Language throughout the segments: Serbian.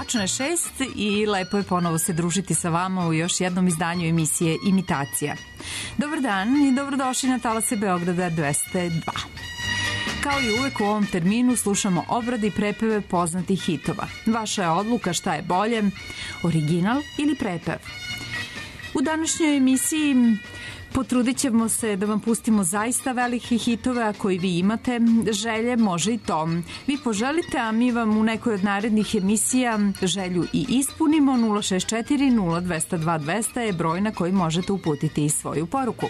Tačno je 6 i lepo je ponovo se družiti sa vama u još jednom izdanju emisije Imitacija. Dobar dan i dobrodošli na talase Beograda 202. Kao i uvek u ovom terminu slušamo obrade i prepeve poznatih hitova. Vaša je odluka šta je bolje, original ili prepev. U današnjoj emisiji potrudit ćemo se da vam pustimo zaista velike hitove, a koji vi imate želje, može i to. Vi poželite, a mi vam u nekoj od narednih emisija želju i ispunimo. 064 0202 200 je broj na koji možete uputiti i svoju poruku.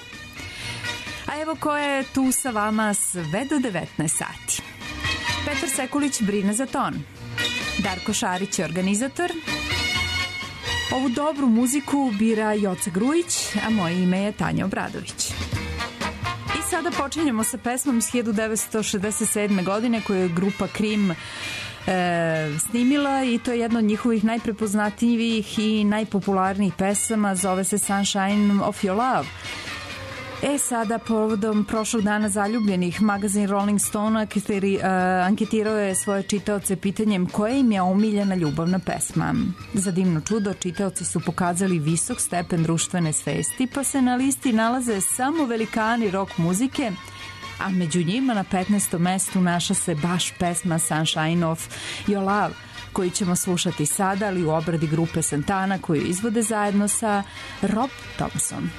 A evo ko je tu sa vama sve do 19 sati. Petar Sekulić brine za ton. Darko Šarić je organizator. Ovu dobru muziku bira Joca Grujić, a moje ime je Tanja Obradović. I sada počinjemo sa pesmom iz 1967. godine koju je grupa Cream snimila i to je jedna od njihovih najprepoznatljivijih i najpopularnijih pesama, zove se Sunshine of Your Love. Sada, povodom prošlog dana zaljubljenih, magazin Rolling Stone anketirao je svoje čitaoce pitanjem koja im je omiljena ljubavna pesma. Za divno čudo, čitaoci su pokazali visok stepen društvene svesti, pa se na listi nalaze samo velikani rock muzike, a među njima na 15. mestu naša se baš pesma Sunshine of Your Love, koju ćemo slušati sada, ali u obradi grupe Santana koju izvode zajedno sa Rob Thompson.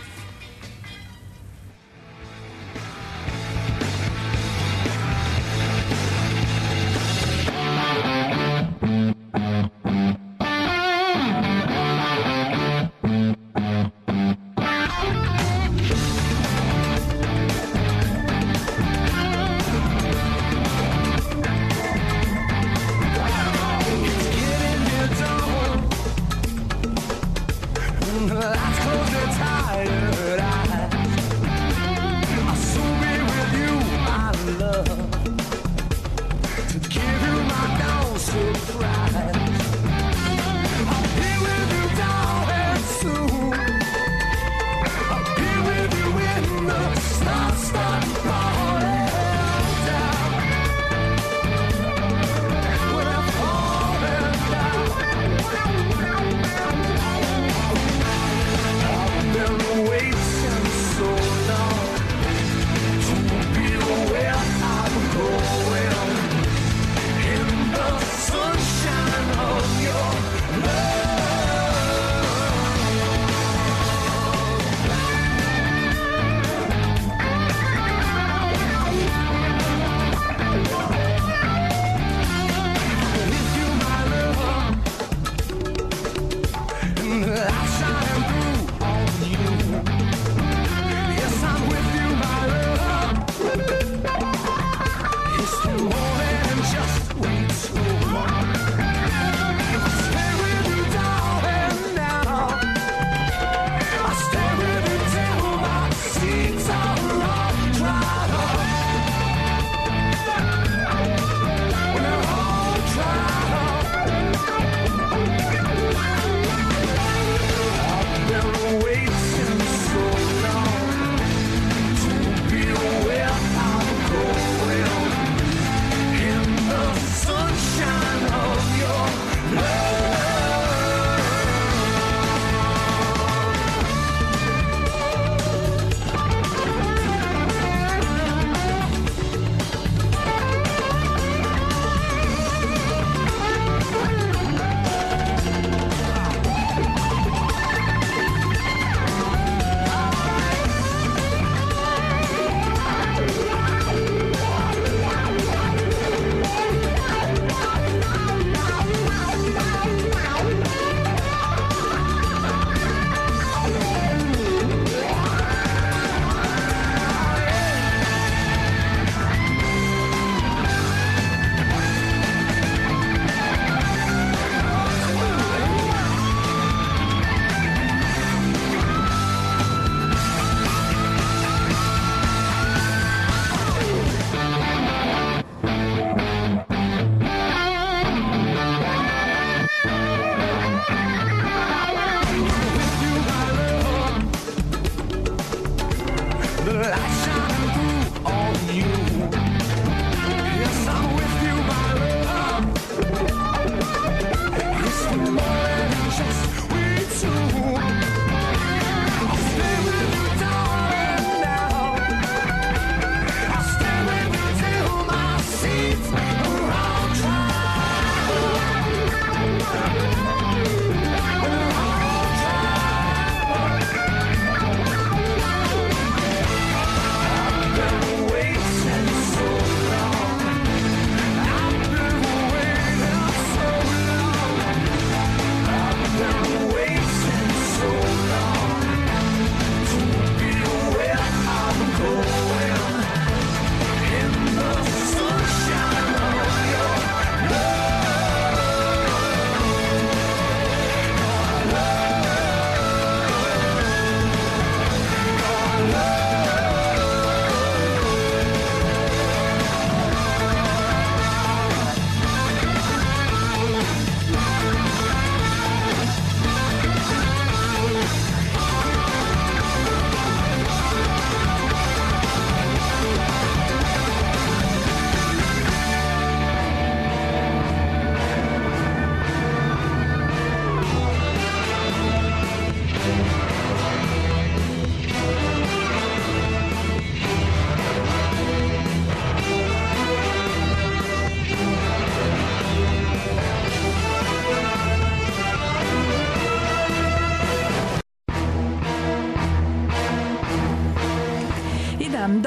Sunshine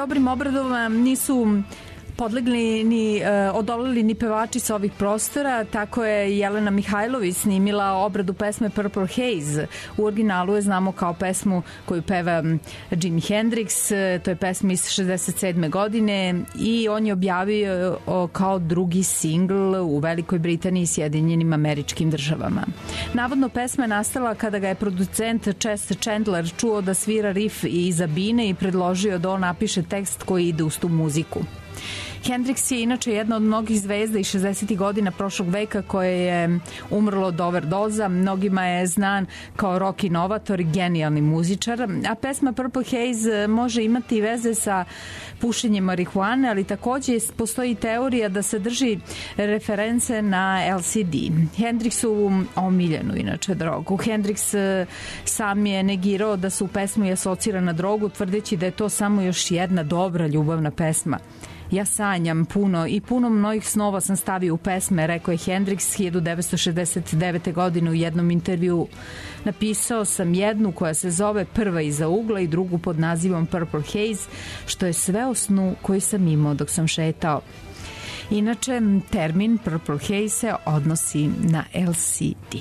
dobrim obradovima nisu podlegli ni odolili ni pevači sa ovih prostora. Tako je Jelena Mihajlović snimila obradu pesme Purple Haze. U originalu je znamo kao pesmu koju peva Jimi Hendrix. To je pesma iz 67. godine i on je objavio kao drugi singl u Velikoj Britaniji i Sjedinjenim Američkim Državama. Navodno pesma je nastala kada ga je producent Chess Chandler čuo da svira rif iza bine i predložio da on napiše tekst koji ide uz tu muziku. Hendrix je inače jedna od mnogih zvezda iz 60. godina prošlog veka koje je umrlo od overdoza. Mnogima je znan kao rock inovator i genijalni muzičar, a pesma Purple Haze može imati veze sa pušenjem marihuane, ali takođe postoji teorija da se drži reference na LSD. Hendrixovu omiljenu inače drogu. Hendrix sam je negirao da se u pesmu asocira na drogu, tvrdeći da je to samo još jedna dobra ljubavna pesma. Ja sanjam puno i puno mnogih snova sam stavio u pesme, rekao je Hendrix 1969. godine u jednom intervju. Napisao sam jednu koja se zove Prva iza ugla i drugu pod nazivom Purple Haze, što je sve o snu koji sam imao dok sam šetao. Inače, termin Purple Haze se odnosi na LSD.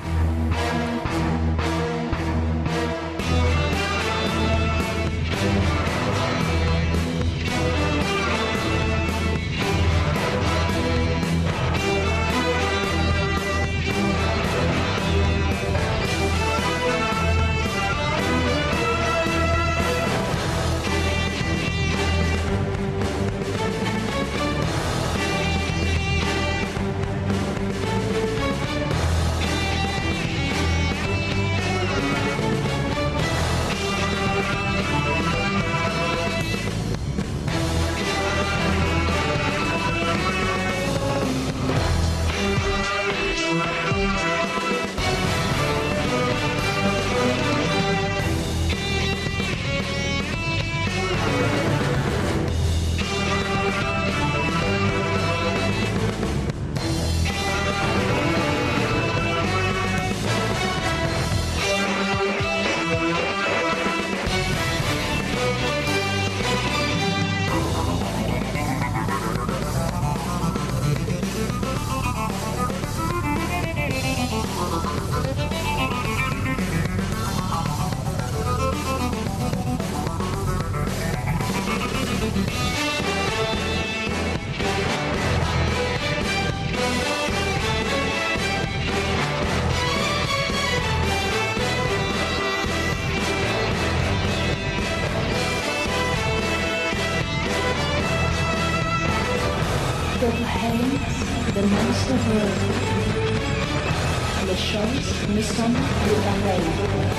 Les choses me semblent de pareil.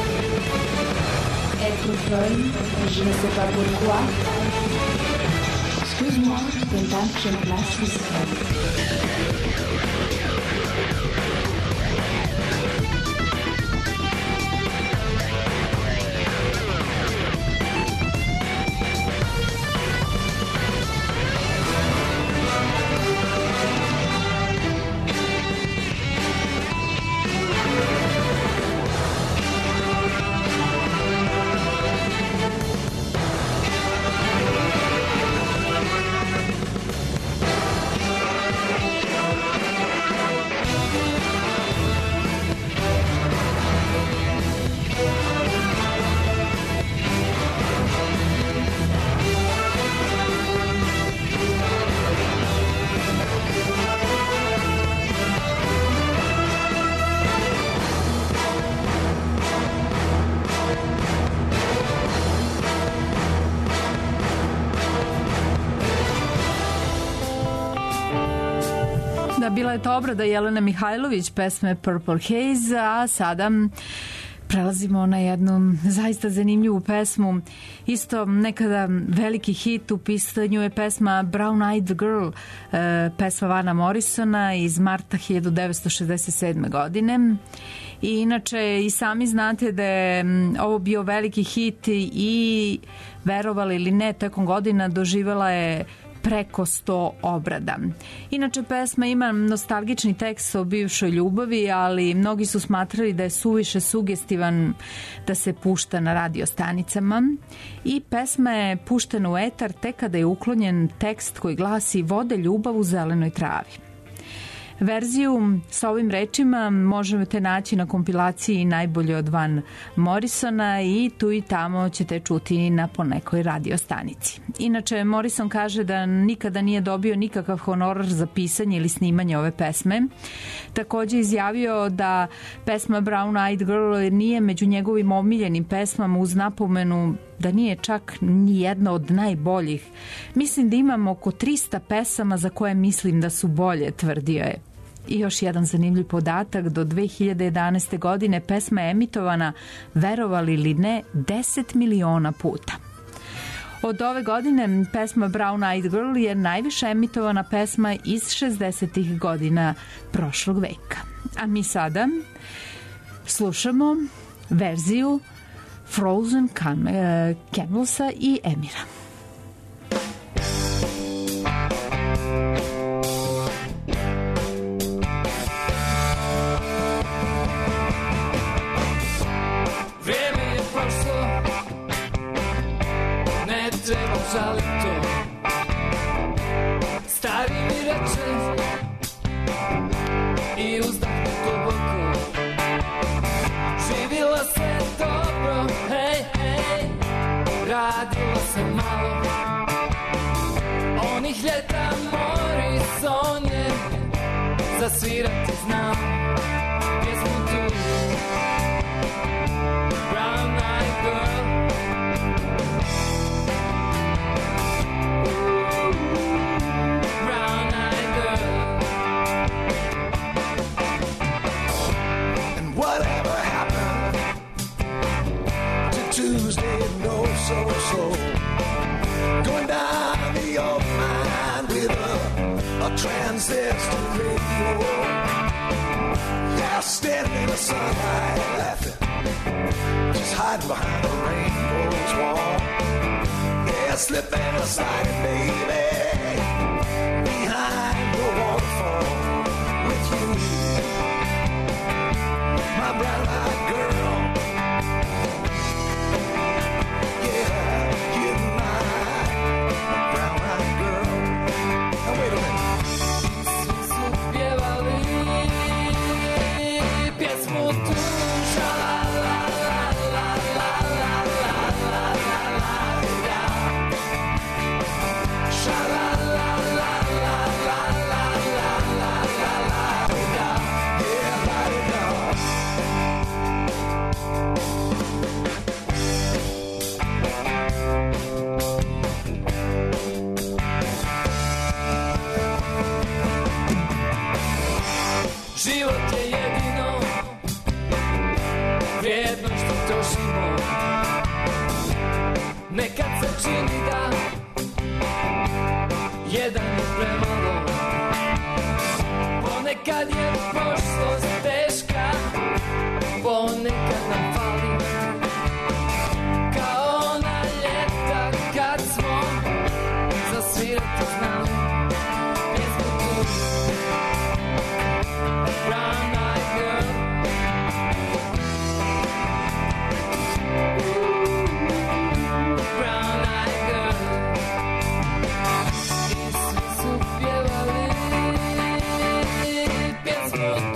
Être folle, je ne sais pas pourquoi. Excuse-moi, pendant que je me place ici. Bila je to obrada Jelena Mihajlović pesme Purple Haze, a sada prelazimo na jednu zaista zanimljivu pesmu. Isto nekada veliki hit, u pitanju je pesma Brown Eyed Girl, pesma Vana Morrisona iz marta 1967. godine. I inače i sami znate da je ovo bio veliki hit i verovali ili ne, tokom godina doživjela je preko 100 obrada. Inače, pesma ima nostalgični tekst o bivšoj ljubavi, ali mnogi su smatrali da je suviše sugestivan da se pušta na radio stanicama i pesma je puštena u etar tek kada je uklonjen tekst koji glasi "Vode ljubav u zelenoj travi". Verziju sa ovim rečima možete naći na kompilaciji Najbolje od Van Morrisona i tu i tamo ćete čuti na ponekoj radio stanici. Inače, Morrison kaže da nikada nije dobio nikakav honorar za pisanje ili snimanje ove pesme. Takođe izjavio da pesma Brown Eyed Girl nije među njegovim omiljenim pesmama, uz napomenu da nije čak ni jedna od najboljih. Mislim da imam oko 300 pesama za koje mislim da su bolje, tvrdio je. I još jedan zanimljiv podatak, do 2011. godine pesma je emitovana, verovali ili ne, 10 miliona puta. Od ove godine pesma Brown Eyed Girl je najviše emitovana pesma iz 60. godina prošlog veka. A mi sada slušamo verziju Frozen Camelsa i Emira. Vreme je prošlo, ne treba žaliti to. Stari mi reče i uzdahne duboko. Živjela se dobro, hej, hej, radila se malo. Onih ljeta Morrison je zasvirati znao. Pjesmu tu, Brown Eyed Girl. Brown Eyed Girl. And whatever happened to Tuesday, no so going down the old mine with a transistor radio. Yeah, standing in the sunlight laughing, just hiding behind a rainbow's wall. Yeah, slipping aside, baby, behind the waterfall with you, my brown-eyed girl. Yeah, you're my brown-eyed girl. Now wait a minute. Su pjevali pjesmu tu, život je jedino vrijedno što trošimo. Nekad se čini da jedan je premalo. Ponekad je prošlost teška, ponekad nam fali. Kao ona ljeta kad smo zasvirati znali. Pjesmu tu, Brown Eyed Girl. Brown Eyed Girl. I svi su pjevali pjesmu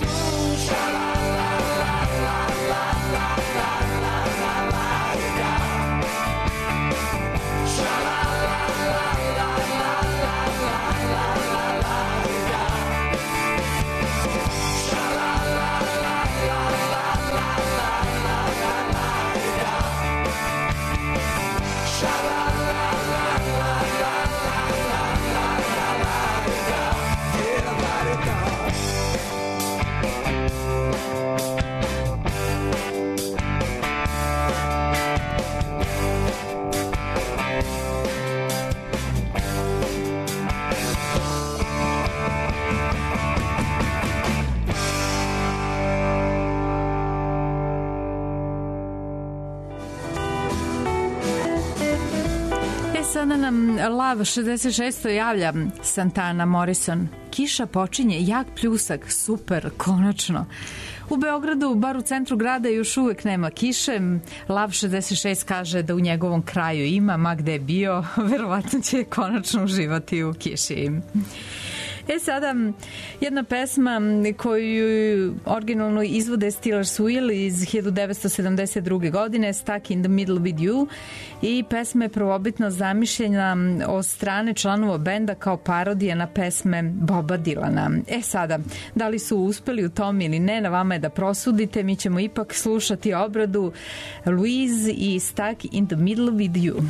onda nam Love 66. javlja Santana Morrison. Kiša počinje, jak pljusak, super, konačno. U Beogradu, bar u centru grada, još uvek nema kiše. Love 66 kaže da u njegovom kraju ima, ma gde je bio, verovatno će konačno uživati u kiši. Sada jedna pesma koju originalno izvode Steelers Wheel iz 1972. godine, Stuck in the Middle with You, i pesma je prvobitno zamišljena od strane članova benda kao parodija na pesme Boba Dylana. Sada, da li su uspeli u tom ili ne, na vama je da prosudite. Mi ćemo ipak slušati obradu Louise i Stuck in the Middle with You.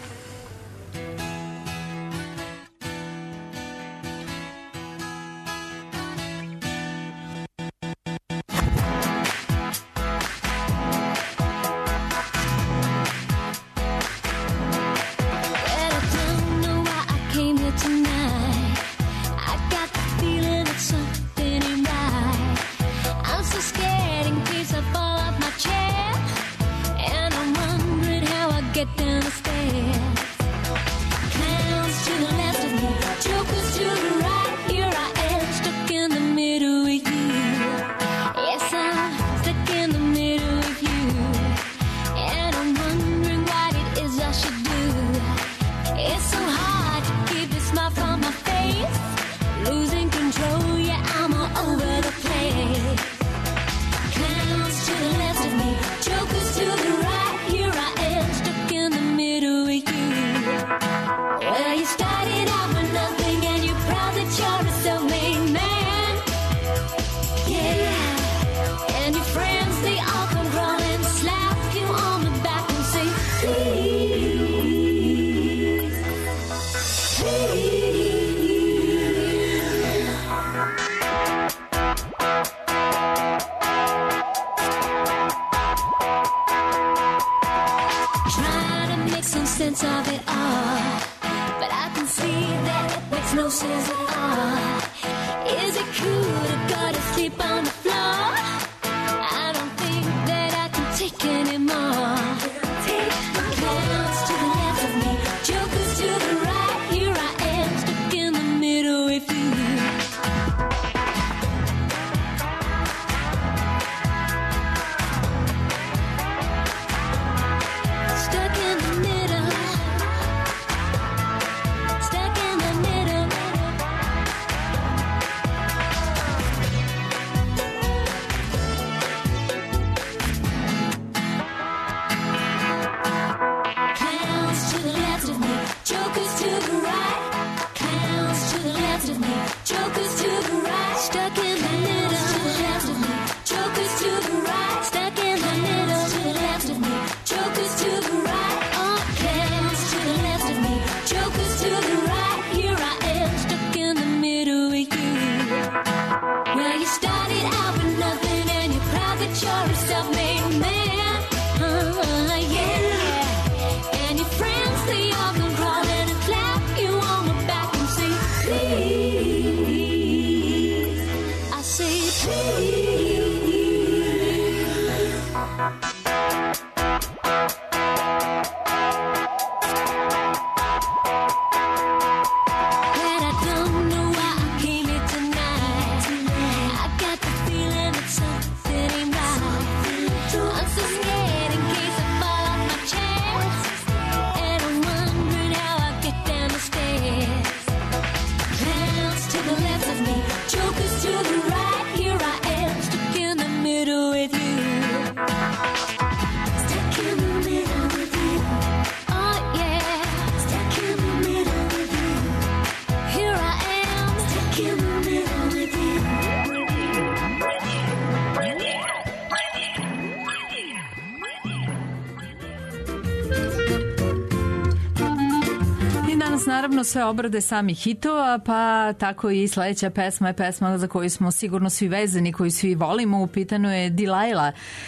Naravno sve obrade samih hitova, pa tako i sledeća pesma je pesma za koju smo sigurno svi vezani, koju svi volimo. U pitanju je Delilah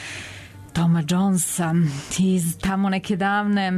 Toma Jonesa iz tamo neke davne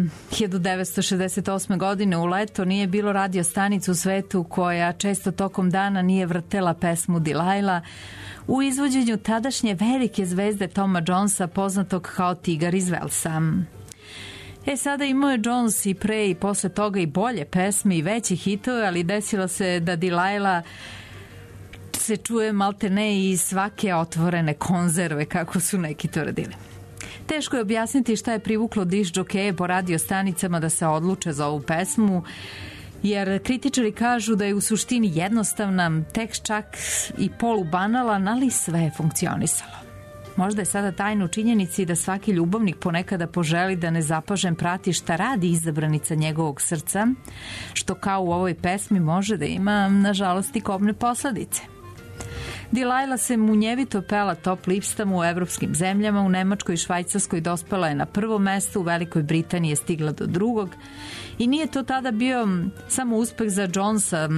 1968. godine. U leto nije bilo radio stanicu u svetu koja često tokom dana nije vrtela pesmu Delilah u izvođenju tadašnje velike zvezde Toma Jonesa, poznatog kao Tigar iz Velsa. Sada imao je Jones i pre i posle toga i bolje pesme i veće hitove, ali desilo se da Delilah se čuje maltene iz svake otvorene konzerve, kako su neki to radili. Teško je objasniti šta je privuklo disk džokeje po radio stanicama da se odluče za ovu pesmu, jer kritičari kažu da je u suštini jednostavna, tekst čak i polubanalan, ali sve je funkcionisalo. Možda je sada tajna u činjenici da svaki ljubavnik ponekada poželi da nezapažen prati šta radi izabranica njegovog srca, što kao u ovoj pesmi može da ima, nažalost, i kobne posledice. Delilah se munjevito pela top listama u evropskim zemljama, u Nemačkoj i Švajcarskoj dospela je na prvo mesto, u Velikoj Britaniji je stigla do drugog i nije to tada bio samo uspeh za Jonesa.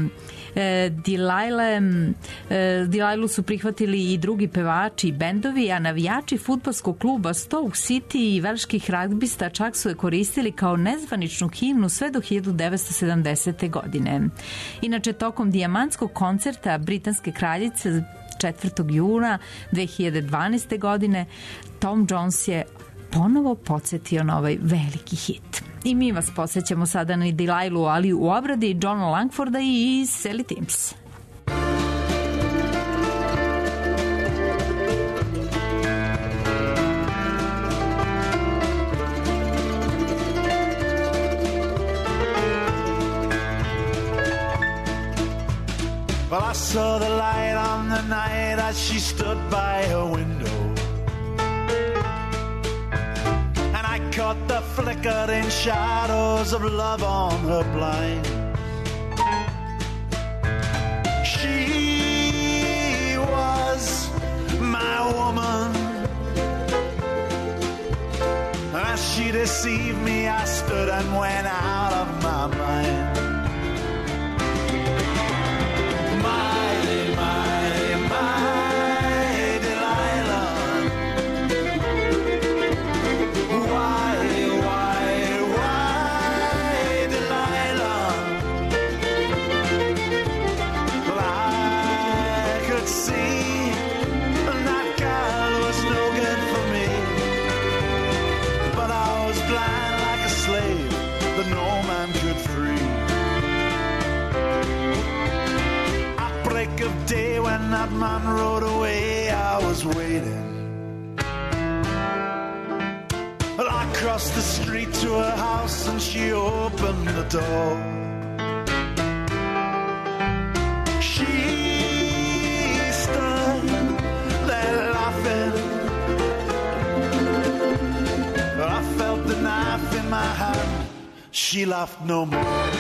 Delilah'u su prihvatili i drugi pevači i bendovi, a navijači fudbalskog kluba Stoke City i velških ragbista čak su je koristili kao nezvaničnu himnu sve do 1970. godine. Inače, tokom dijamantskog koncerta britanske kraljice 4. juna 2012. godine Tom Jones je ponovo podsjetio na ovaj veliki hit. I mi vas podsjećamo sada na Delilah'u, ali u obradi Johna Langforda i Sally Timms. Well, I saw the light on the night as she stood by her window, and I caught the flickering shadows of love on her blind. She was my woman, and as she deceived me, I stood and went out of my mind. Of day when that man rode away, I was waiting. Well, I crossed the street to her house and she opened the door. She stood there laughing. I felt the knife in my hand. She laughed no more.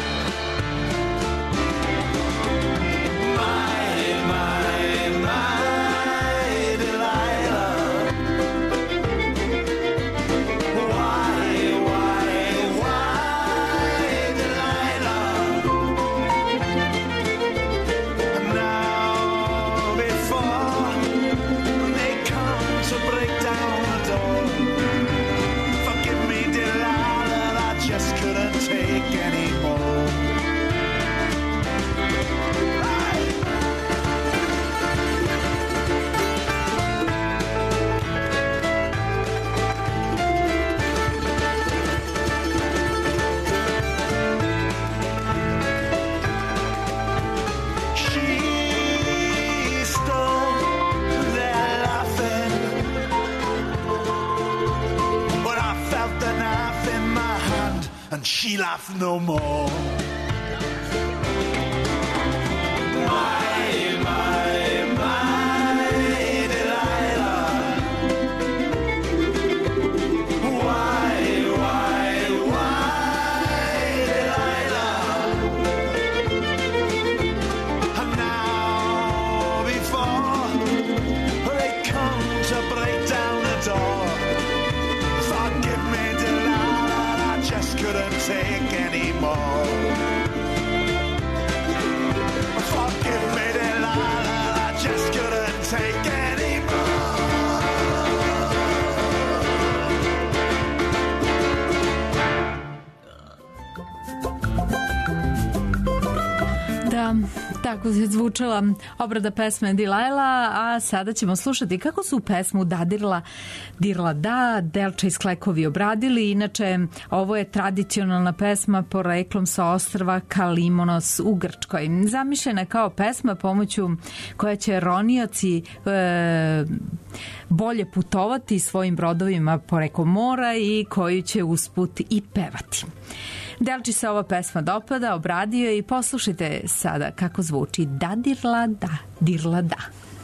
And she laughed no more. Take anymore. Forgive me, Delilah, I just couldn't take anymore. Da, Tako je zvučala obrada pesme Dilajla, a sada ćemo slušati kako su pesmu Dadirla, Dirla da, Delča i Sklekovi obradili. Inače, ovo je tradicionalna pesma poreklom sa ostrva Kalimonos u Grčkoj. Zamišljena kao pesma pomoću koja će ronioci bolje putovati svojim brodovima preko mora i koju će usput i pevati. Delči se ova pesma dopada, obradio i poslušajte sada kako zvuči Dadirla da, dirla da.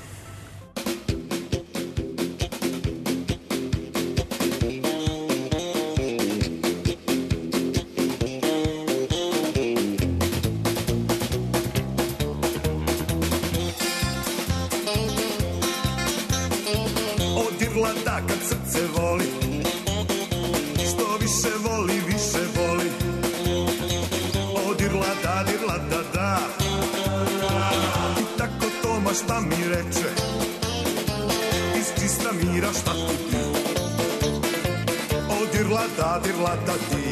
O dirla da kad srce voli, što više voli, više voli. Dirla da da, i tako Toma šta mi reče, iz čista mira šta ti ti. O dirla da ti,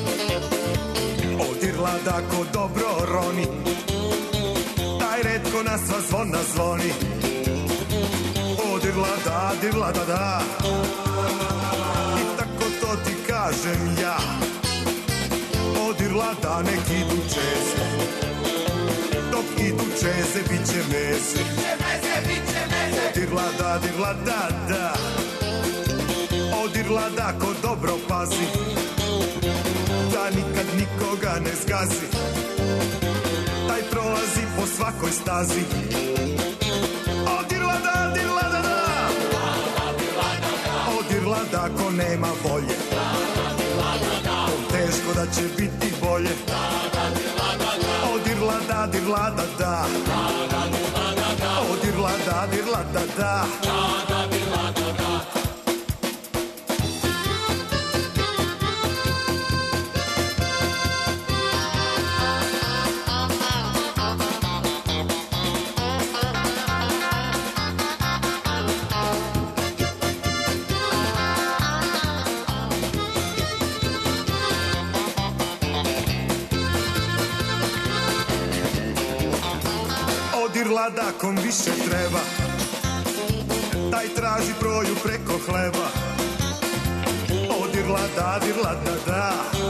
o dirla da ko dobro roni, taj redko na sva zvona zvoni. O dirla da, i tako to ti kažem ja. Dirla da nek idu čeze, dok idu čeze bit će meze. Dirla da da, o dirla da ko dobro pazi, da nikad nikoga ne zgazi, taj prolazi po svakoj stazi. O dirla da da, o dirla da ko nema volje, teško da će biti bolje. O dirla da da, o dirla da da. Dirla da kom više treba, taj traži broju preko hleba. O dirla da,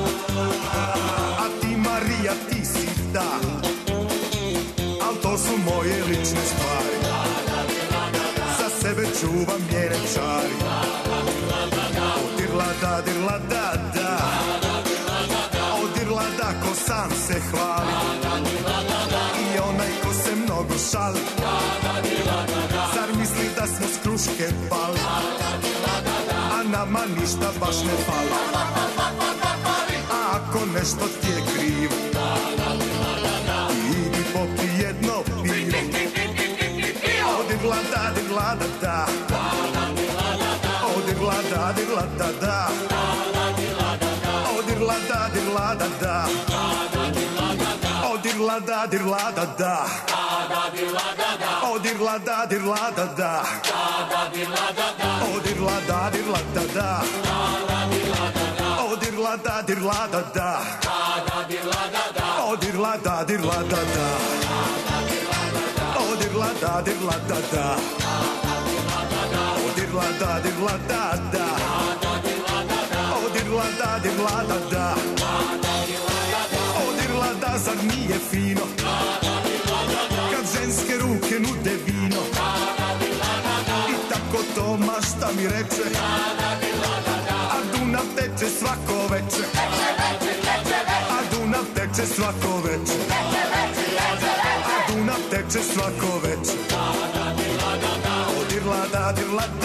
a ti Marija ti si da, al to su moje lične stvari, za sebe čuvam njene čari. O dirla da, o dirla da ko sam se hvali, i onaj ko se mnogo šali, zar misli da smo s kruške pali, a nama ništa baš ne fali. A ako nešto ti je krivo, idi popi jedno pivo. O dirla da, o dirla da, o dirla da, o dirla da, o dirla da, o dirla da, o dirla da, o dirla da, o dirla da, o dirla da, o dirla da, o dirla da, zar nije fino kad ženske ruke nude vino. I tako Toma šta mi reče, a Dunav teče svako veče, a Dunav teče svako veče, a Dunav teče svako veče. O dirla da,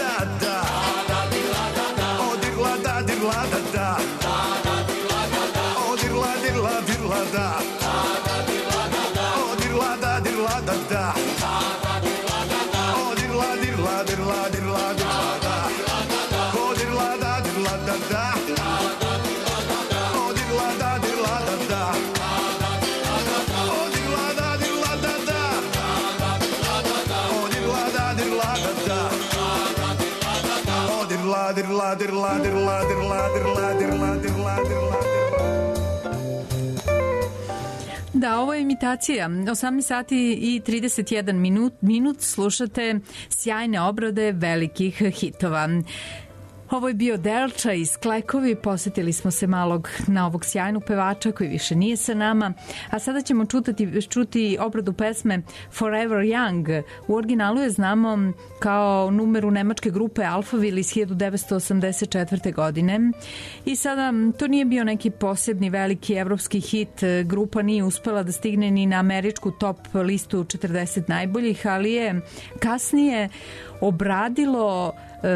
o dirla da, o dirla da, o dirla da, o dirla Da, ovo je imitacija. 18 sati i 31 minut slušate sjajne obrade velikih hitova. Ovo je bio Delča iz Klekovi, posetili smo se malog na ovog sjajnog pevača koji više nije sa nama, a sada ćemo čuti obradu pesme Forever Young. U originalu je znamo kao numeru nemačke grupe Alphaville iz 1984. godine i sada to nije bio neki posebni veliki evropski hit, grupa nije uspela da stigne ni na američku top listu 40 najboljih, ali je kasnije obradilo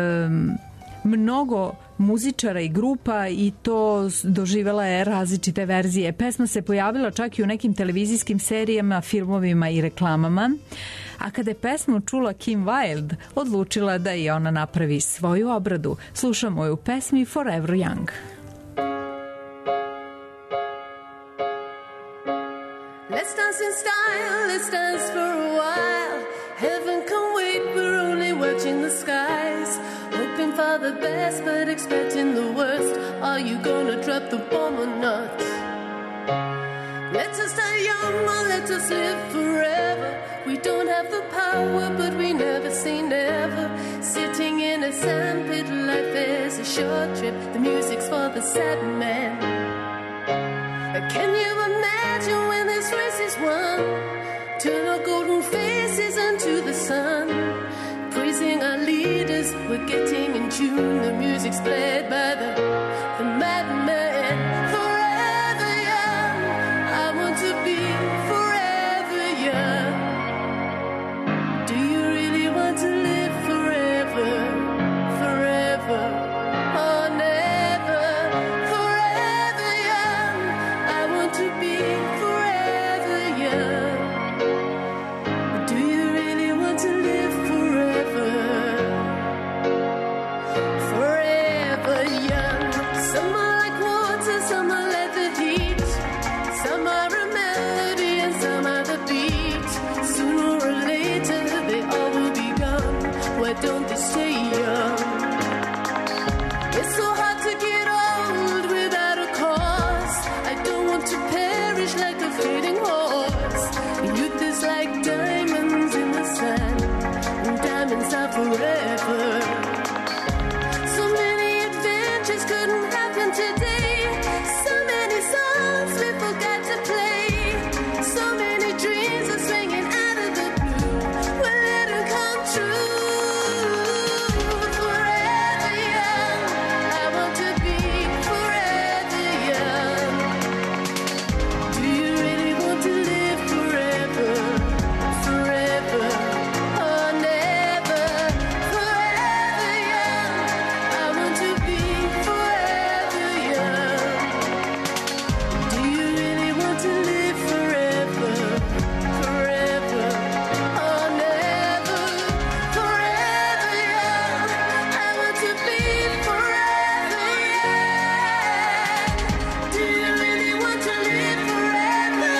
mnogo muzičara i grupa i to doživela je različite verzije. Pesma se pojavila čak i u nekim televizijskim serijama, filmovima i reklamama, a kada je pesmu čula Kim Wilde, odlučila da i ona napravi svoju obradu. Slušamo je u pesmi Forever Young. Let's dance in style, let's dance for a while. Heaven can wait, we're only watching the skies. Hoping for the best, but expecting the worst. Are you gonna drop the bomb or not? Let us die young or let us live forever. We don't have the power, but we never say never. Sitting in a sandpit, life is a short trip. The music's for the sad man. Can you imagine when this race is won? Turn our golden faces into the sun. Praising our leaders, we're getting in tune. The music's played by the madman. Forever young, I want to be forever young. Do you really want to live forever? Forever or never? Forever young, I want to be forever young. Do you really want to live forever? Forever young. Some are like water, some are like the heat. Some are a melody and some are the beat. Sooner or later they all will be gone. Why don't they stay young? It's so hard to get old without a cause. I don't want to perish like a fading horse. Youth is like diamonds in the sand, and diamonds are forever. So many adventures couldn't happen today. So many songs we forgot to play. So many dreams are swinging out of the blue. We'll let them come true. Forever young, I want to be forever young. Do you really want to live forever? Forever or never? Forever young, I want to be forever young. Do you really want to live forever? Forever or never? Forever young, I want to be forever young. Do you really want to live forever?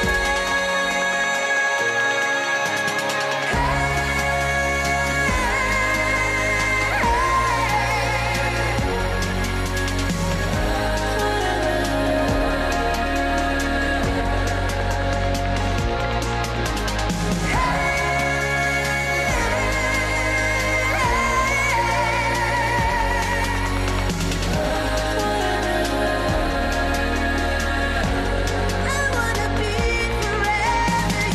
I wanna be forever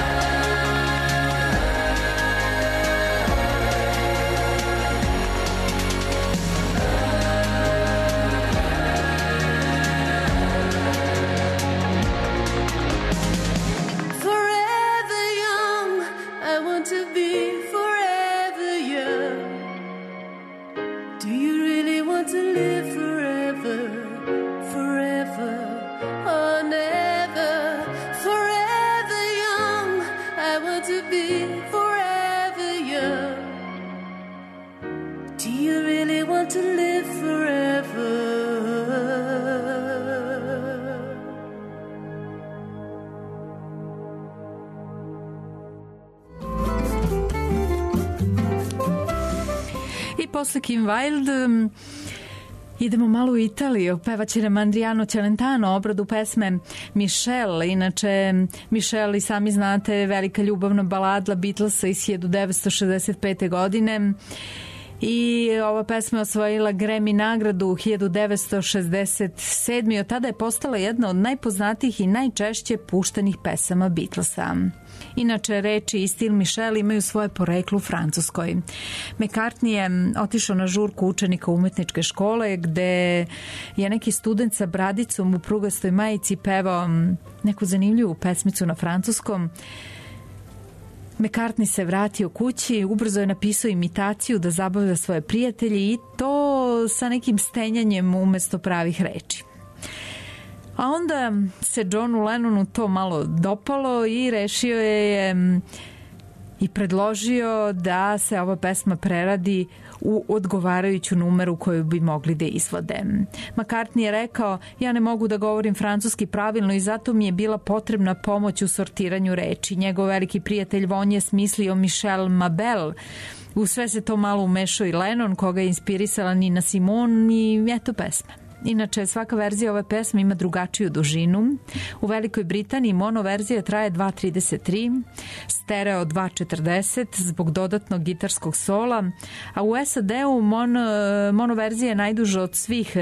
Forever young, I want to be forever young. Do you really want to live forever? Forever or never? Forever young, I want to be forever young. Do you really want to live forever? I posle Kim Wilde Idemo malo u Italiju, pevaće nam Adriano Celentano obradu pesme Michelle. Inače, Michelle, i sami znate, velika ljubavna baladla Beatlesa iz 1965. godine. I ova pesma je osvojila Grammy nagradu 1967. i od tada je postala jedna od najpoznatijih i najčešće puštenih pesama Beatlesa. Inače, reči i stil Michelle imaju svoje poreklo u Francuskoj. McCartney je otišao na žurku učenika umetničke škole gde je neki student sa bradicom u prugastoj majici pevao neku zanimljivu pesmicu na francuskom. McCartney se vratio kući, ubrzo je napisao imitaciju da zabavlja svoje prijatelje i to sa nekim stenjanjem umesto pravih reči. A onda se Johnu Lennonu to malo dopalo i rešio je i predložio da se ova pesma preradi u odgovarajuću numeru koju bi mogli da izvode. McCartney je rekao: ja ne mogu da govorim francuski pravilno i zato mi je bila potrebna pomoć u sortiranju reči. Njegov veliki prijatelj Von je smislio Michelle Mabel. U sve se to malo umešao i Lennon, koga je inspirisala Nina Simone, i eto pesme. Inače, svaka verzija ove pesme ima drugačiju dužinu. U Velikoj Britaniji mono verzija traje 2.33, stereo 2.40 zbog dodatnog gitarskog sola, a u SAD-u mono verzija je najduža od svih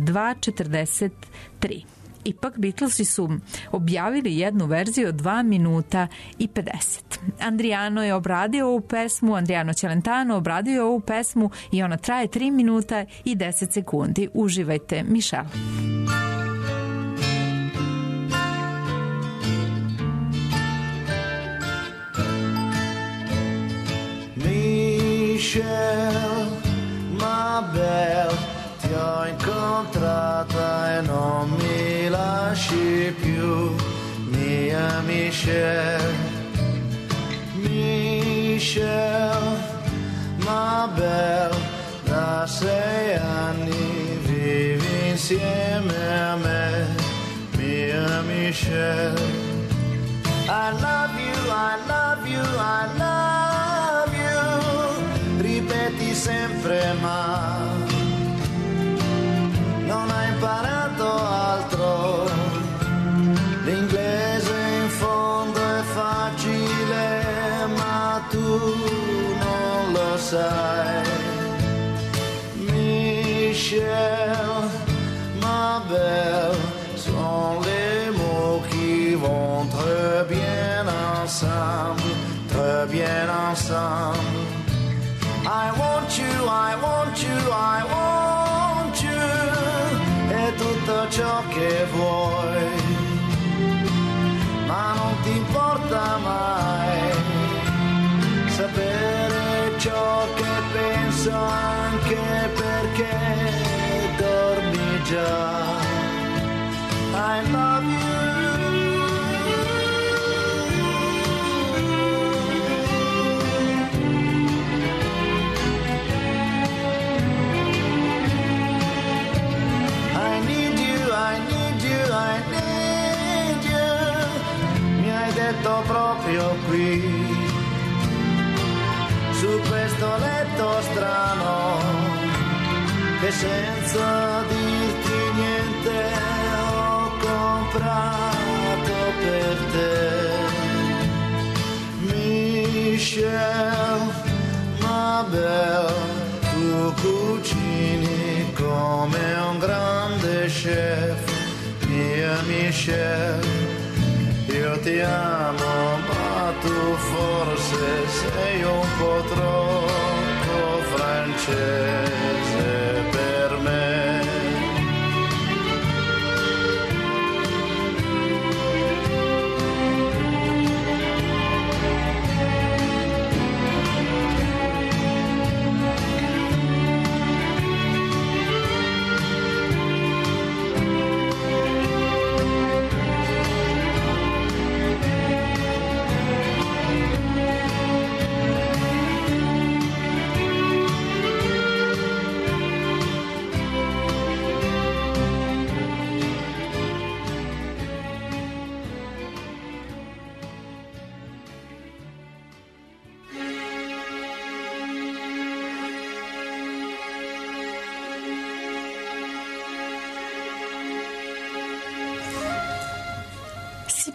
2.43. Ipak Beatlesi su objavili jednu verziju od 2 minuta i 50. Adriano Celentano obradio ovu pesmu i ona traje 3 minuta i 10 sekundi. Uživajte, Michelle. Michelle, ma belle, ti ho incontrata e non mi lasci più, mia Michelle. Michelle, ma belle, da 6 anni vivi insieme a me, mia Michelle. I love you, I love you, I love you, ripeti sempre ma non hai imparato altro, l'inglese in fondo è facile ma tu non lo sai. Michelle, ma belle, sont les mots qui vont très bien ensemble, très bien ensemble. I want you, I want you, I want you, è tutto ciò che vuoi, ma non ti importa mai sapere ciò che penso, anche perché dormi già. I love you. Detto proprio qui, su questo letto strano, che senza dirti niente ho comprato per te. Michelle, ma belle, tu cucini come un grande chef, mia Michelle. Io ti amo, ma tu forse sei un po' troppo francese per me.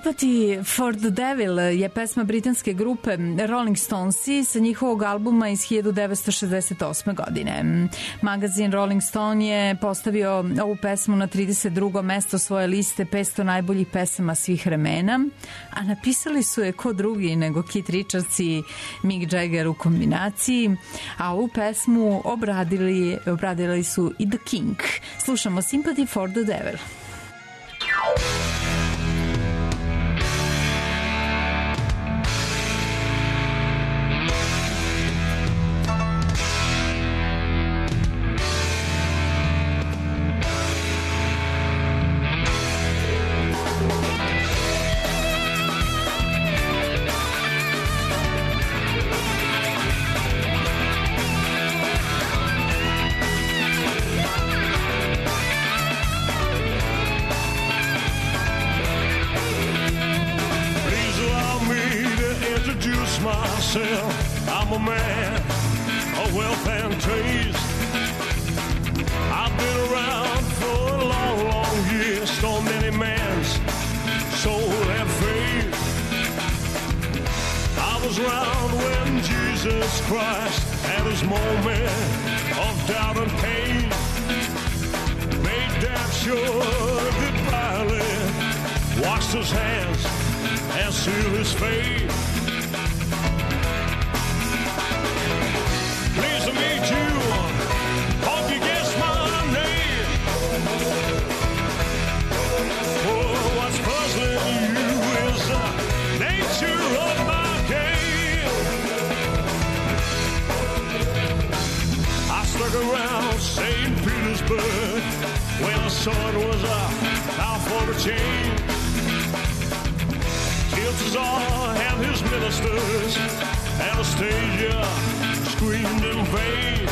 Sympathy for the Devil je pesma britanske grupe Rolling Stonesi sa njihovog albuma iz 1968. godine. Magazin Rolling Stone je postavio ovu pesmu na 32. mesto svoje liste 500 najboljih pesama svih vremena, a napisali su je ko drugi nego Keith Richards i Mick Jagger u kombinaciji, a ovu pesmu obradili su i The King. Slušamo Sympathy for the Devil. I'm a man of wealth and taste. I've been around for a long, long year. So many men's soul and faith. I was around when Jesus Christ had his moment of doubt and pain. Made damn sure that Pilate washed his hands and sealed his fate. Pleased to meet you. Hope you guess my name. Oh, what's puzzling you is the nature of my game. I stuck around St. Petersburg when the sun was out for a change. Czar and his ministers, Anastasia screamed in vain.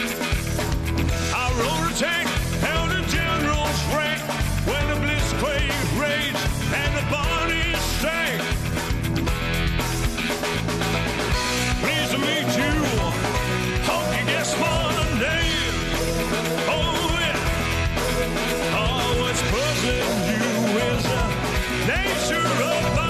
I rode a tank, held a general's rank when the blitzkrieg raged and the bodies sank. Pleased to meet you. Hope you guess my name. Oh yeah. Oh, what's puzzling you is the nature of my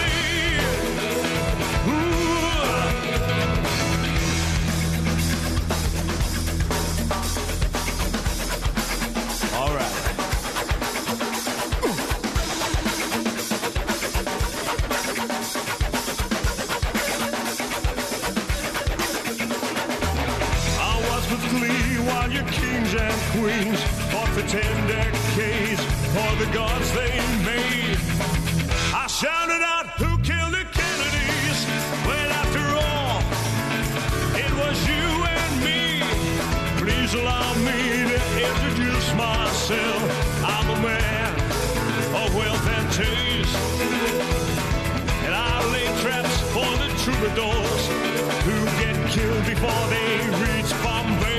and queens fought for 10 decades for the gods they made. I shouted out, who killed the Kennedys? Well, after all, it was you and me. Please allow me to introduce myself. I'm a man of wealth and taste, and I lay traps for the troubadours who get killed before they reach Bombay.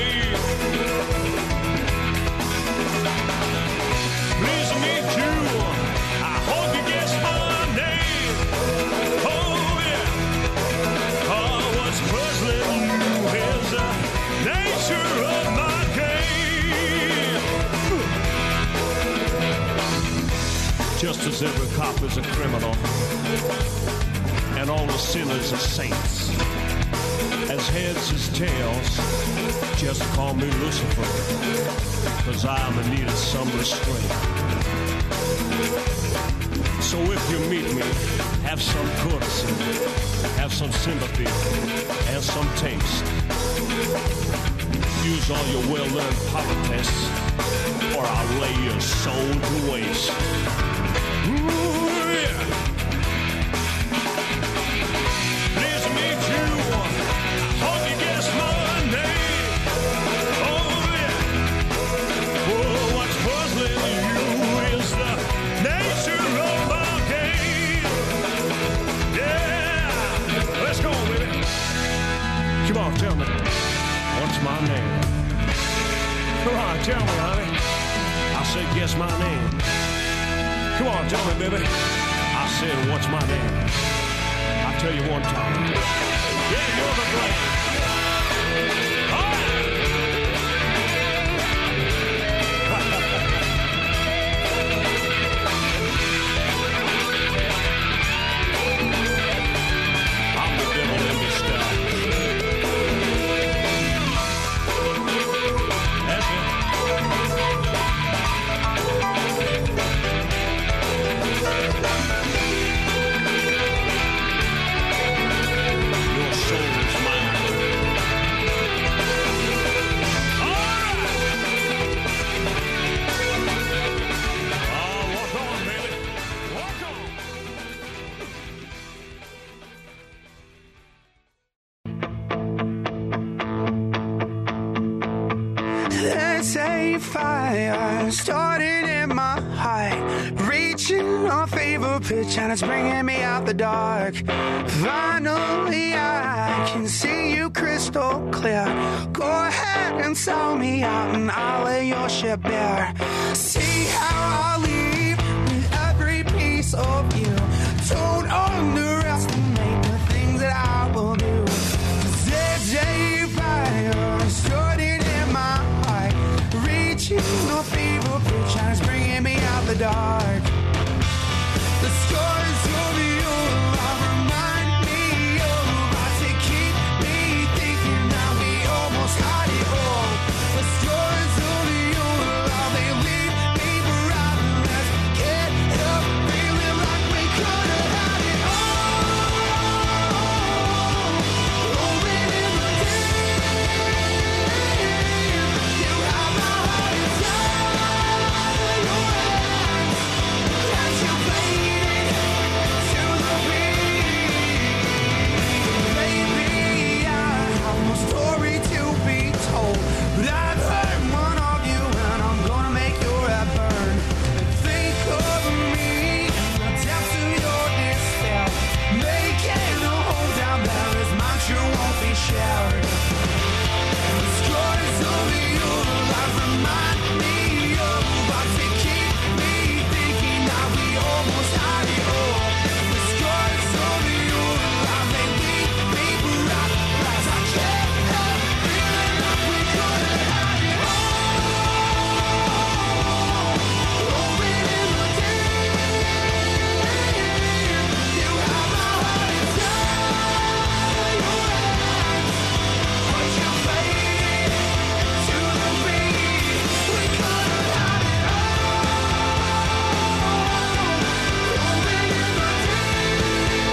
Pleased to meet you. I hope you guess my name. Oh yeah. Oh, what's puzzling you is the nature of my game. Just as every cop is a criminal and all the sinners are saints, as heads as tails, just call me Lucifer, 'cause I'm in need of some restraint. So if you meet me, have some courtesy, have some sympathy, and some taste. Use all your well-learned politesse, or I'll lay your soul to waste. Ooh, yeah. Pleased to meet you. Hope you guess my name. Oh yeah. Oh, what's puzzling you is the nature of my game. Yeah. Let's go, baby. Come on, tell me. What's my name? Come on, tell me, honey. I said, guess my name. Come on, tell me, baby. I said, what's my name? I'll tell you one time. Yeah, you're the blame. All right. a fire starting in my heart, reaching a fever pitch and it's bringing me out the dark. Finally I can see you crystal clear. Go ahead and sell me out and I'll lay your ship bare. See how I leave with every piece of you. Don't underestimate the things that I will do. There's a fire starting in my heart, reaching a fever pitch and it's bringing me out the dark. The scars of your love remind me of us. They keep me thinking that we almost had it all. The scars of your love, they leave me breathless. Get up, feeling like we could have had it all. Rolling in the deep, you have my heart inside your hands as you played it to the beat. Maybe I have no story to be told, but I've heard one of you and I'm gonna make your head burn. Think of me in the depths of your despair, making a home down there as mine sure won't be shared. The scars of your life remind me of us. They keep me thinking that we almost had it all. The scars of your life, they leave me breathless. I can't help feeling like we could have had it all. Rolling in the deep, you have my heart inside your hands, but you played it to the beat. We could have had it all. Rolling in the deep,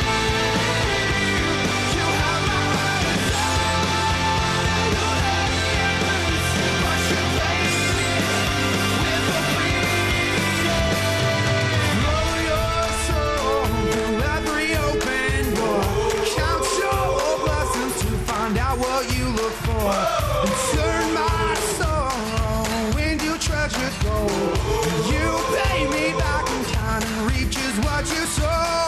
you have my heart inside your hands, but you played it with the beat. Roll your soul through every open door. Count your blessings to find out what you look for. And turn my soul into treasured gold. You pay me back in kind and reap just what you sow.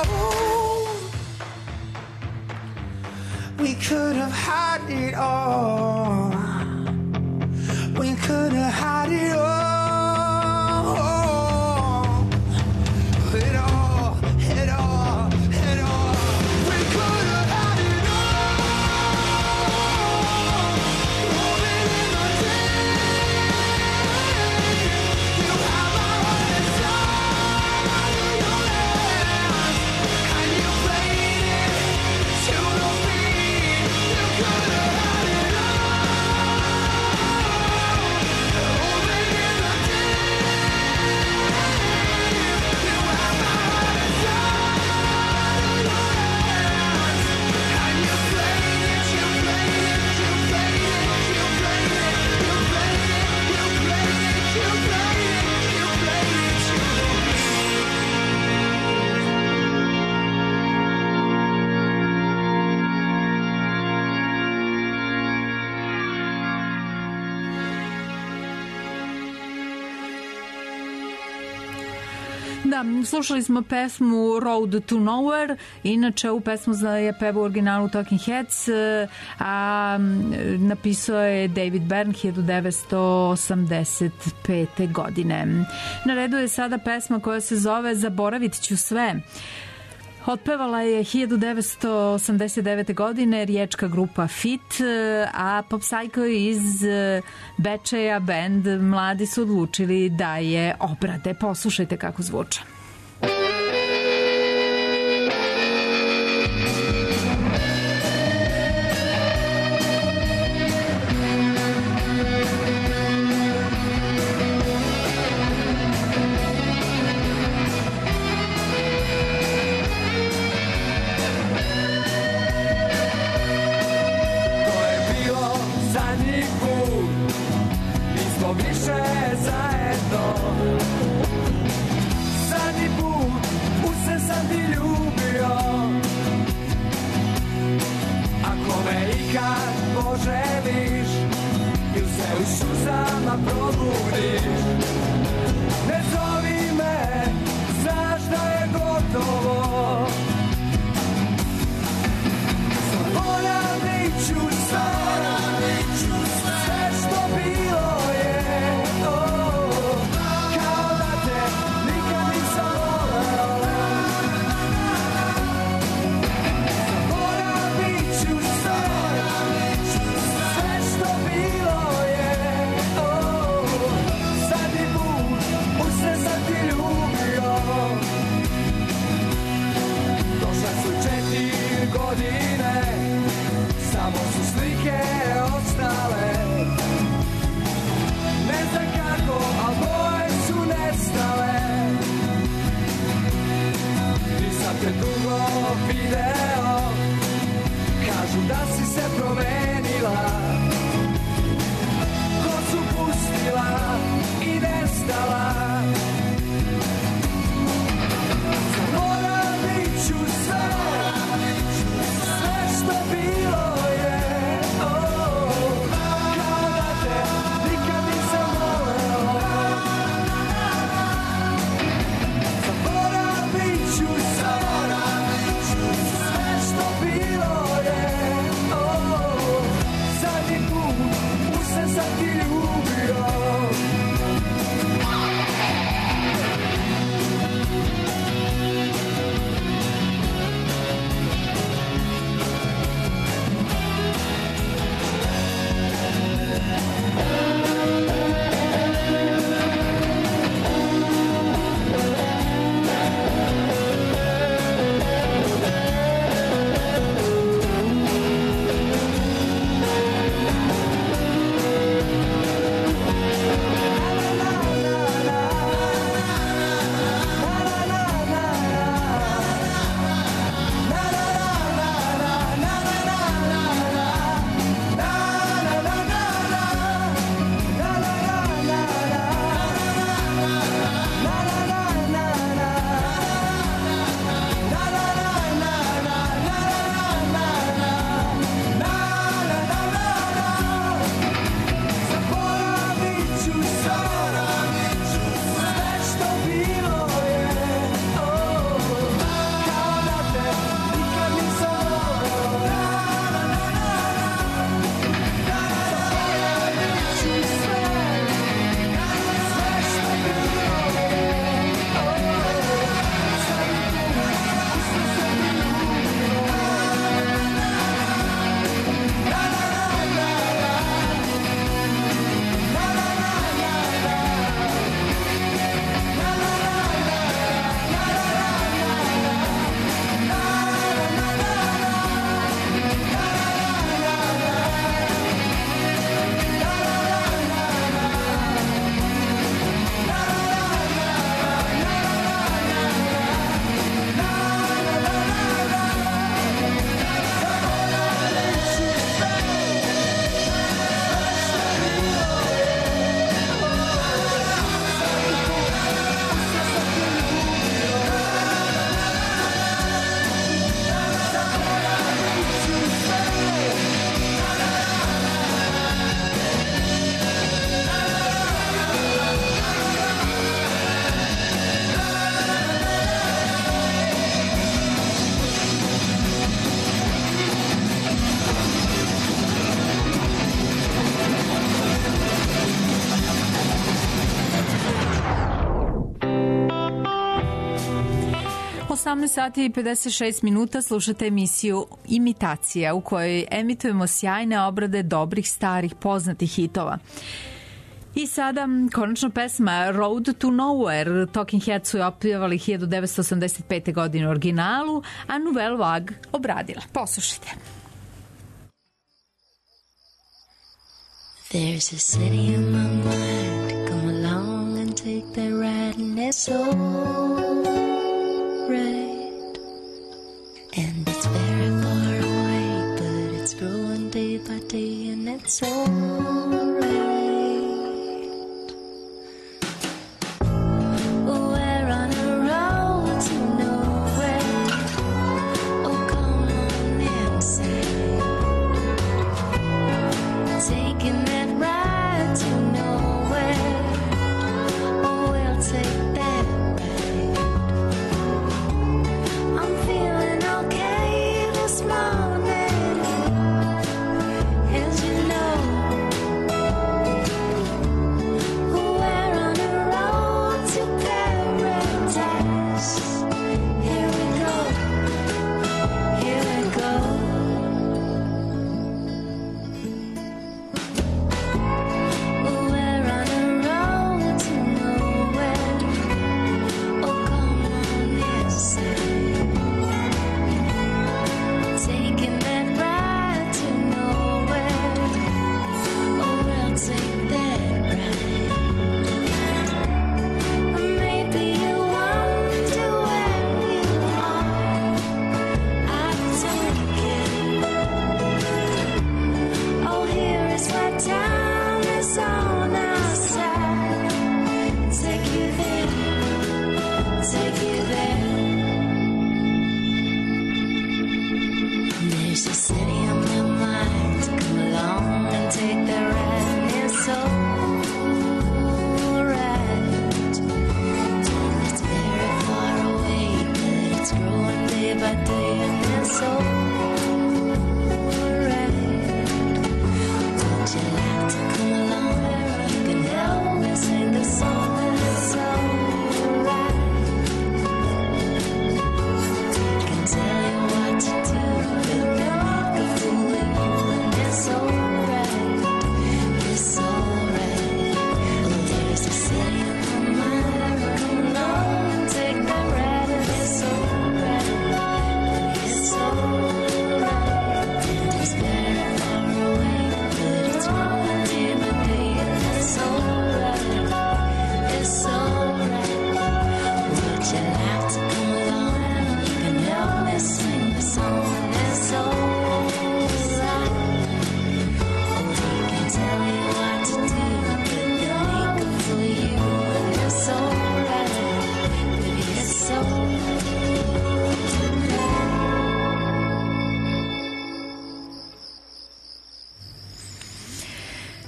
We could have had it all. We could have had it all. It all, it all, it all. We could have had it all. Rolling in the deep, you have my heart inside your hands, and you played it to the beat. You could have had it all. Rolling in the deep, you have my heart inside your hands, and you played it, you played it, you played it, you played it, you played it, you played it, you played it, you played it to the Da, slušali smo pesmu Road to Nowhere. Inače, ovu pesmu je pevao u originalu Talking Heads, a napisao je David Byrne 1985. godine. Na redu je sada pesma koja se zove Zaboravit ću sve. Otpevala je 1989. godine riječka grupa Fit, a Pop Psycho iz Bečeja band mladi su odlučili da je obrade. Poslušajte kako zvuče. Poželiš i u suzama da probudiš. Ne zovi me, znaš da je gotovo. Zaboravit ću sve što bilo je, kao da te nikad nisam voleo. Zaboravit ću sve što bilo je, zadnji put u sve sam ti ljubio. Došle su 4 godine, samo su slike ostale. Ne znam kako, al moje su nestale. Nisam te dugo video, kažu da si se promenila. Kosu pustila i nestala. Zaboravit ću sve što bilo je, kao da te nikad nisam voleo. Zaboravit ću sve što bilo je, zadnji put u sve sam ti ljubio. Sati i 56 minuta slušate emisiju Imitacija u kojoj emitujemo sjajne obrade dobrih, starih, poznatih hitova. I sada konačno pesma Road to Nowhere. Talking Heads su je opjevali 1985. godine u originalu, a Nouvelle Vague obradila. Poslušajte. There's a city in my mind, come along and take that ride, and it's alright. And it's very far away, but it's growing day by day, and it's alright. We're on a road to nowhere. Oh, come on inside. Taking that ride to nowhere.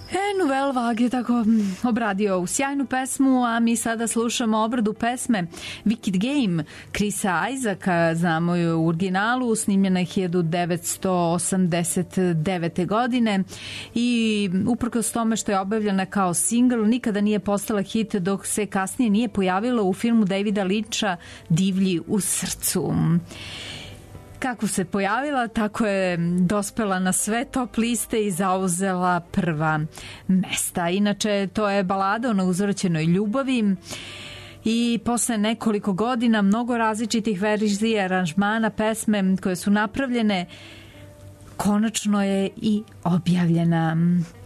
Nouvelle Vague je tako obradio u sjajnu pesmu, a mi sada slušamo obradu pesme Wicked Game Chrisa Isaaca, znamo je u originalu, snimljena je 1989. godine i uprkos tome što je objavljena kao singl, nikada nije postala hit dok se kasnije nije pojavila u filmu Davida Lyncha Divlji u srcu. Kako se pojavila, tako je dospela na sve top liste i zauzela prva mesta. Inače, to je balada o neuzvraćenoj ljubavi i posle nekoliko godina mnogo različitih verzija aranžmana pesme koje su napravljene, konačno je i objavljena.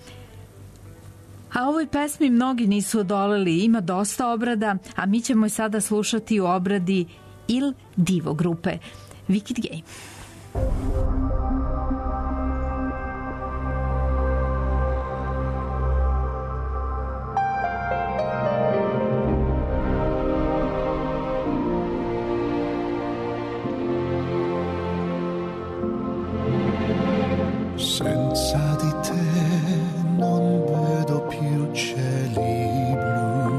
A ovoj pesmi mnogi nisu odoleli, ima dosta obrada, a mi ćemo je sada slušati u obradi Il Divo grupe Wicked Game. Senza di te non vedo più cieli blu,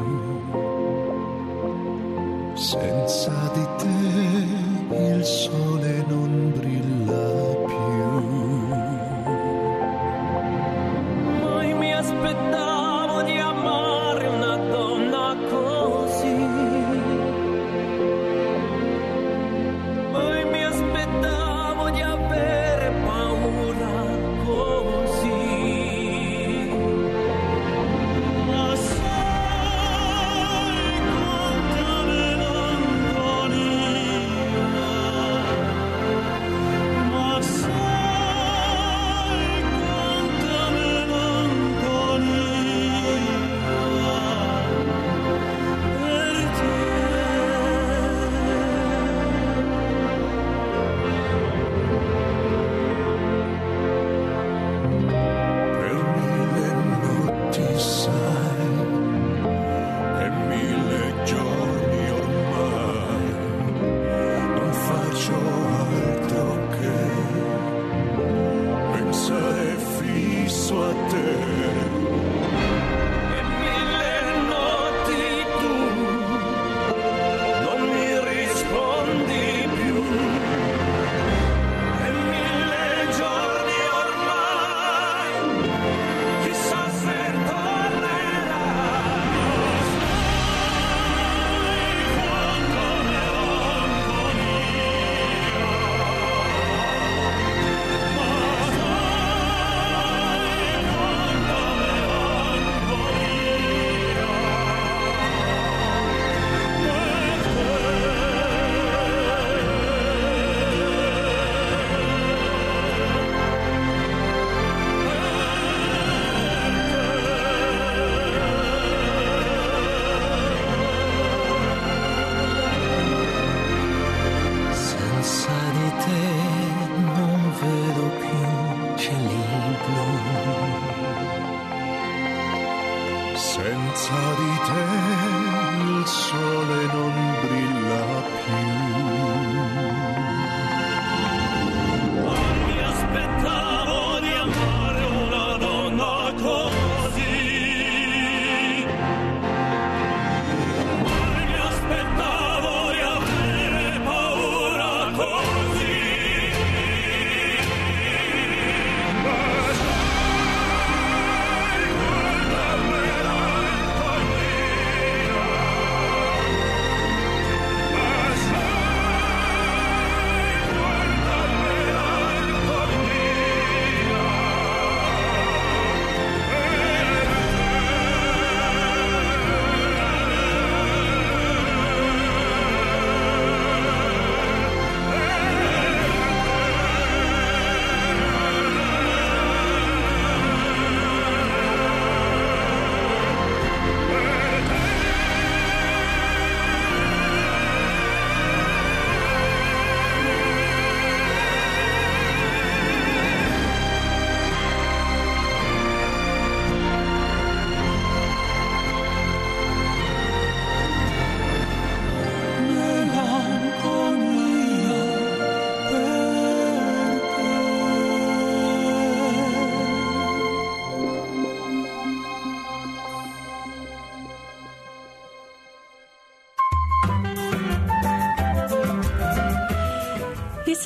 senza di te il sole non brilla più. Mai mi aspettavo di amare una donna così. Mai mi aspettavo di avere paura così. Ma sai quanta melanconia, ma sai quanta melanconia per te. Per mille notti sai e mille giorni ormai non faccio altro che pensare fisso a te. E mille notti tu non mi rispondi più. E mille giorni ormai chissà se tornerà. Sai quanta Senza di te non vedo più cieli blu, senza di te il sole non brilla più. Non mi aspettavo di amare una donna così. Mai mi aspettavo di avere paura così. Ma sai quanta melanconia, ma sai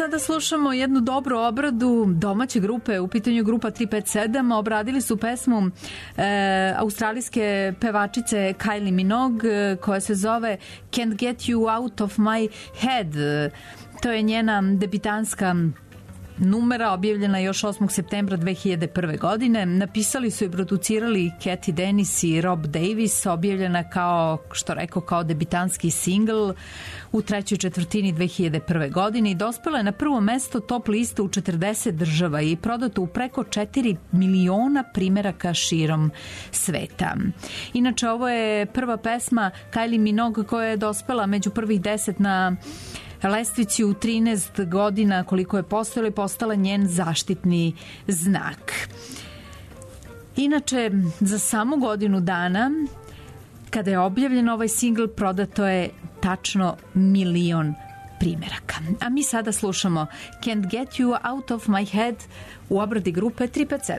sada slušamo jednu dobru obradu domaće grupe, u pitanju grupa 357, obradili su pesmu australijske pevačice Kylie Minogue koja se zove Can't Get You Out of My Head. To je njena debitanska numera, objavljena još 8. septembra 2001. godine. Napisali su i producirali Cathy Dennis i Rob Davis, objavljena kao, što rekao, kao debitanski singl u trećoj četvrtini 2001. godine i dospela je na prvo mesto top lista u 40 država i prodato u preko 4 miliona primeraka širom sveta. Inače, ovo je prva pesma Kylie Minogue koja je dospela među prvih 10 na lestvici u 13 godina koliko je postojala i postala njen zaštitni znak. Inače, za samo godinu dana kada je objavljen ovaj singl prodato je tačno 1 milion primeraka. A mi sada slušamo Can't Get You Out of My Head u obradi grupe 357.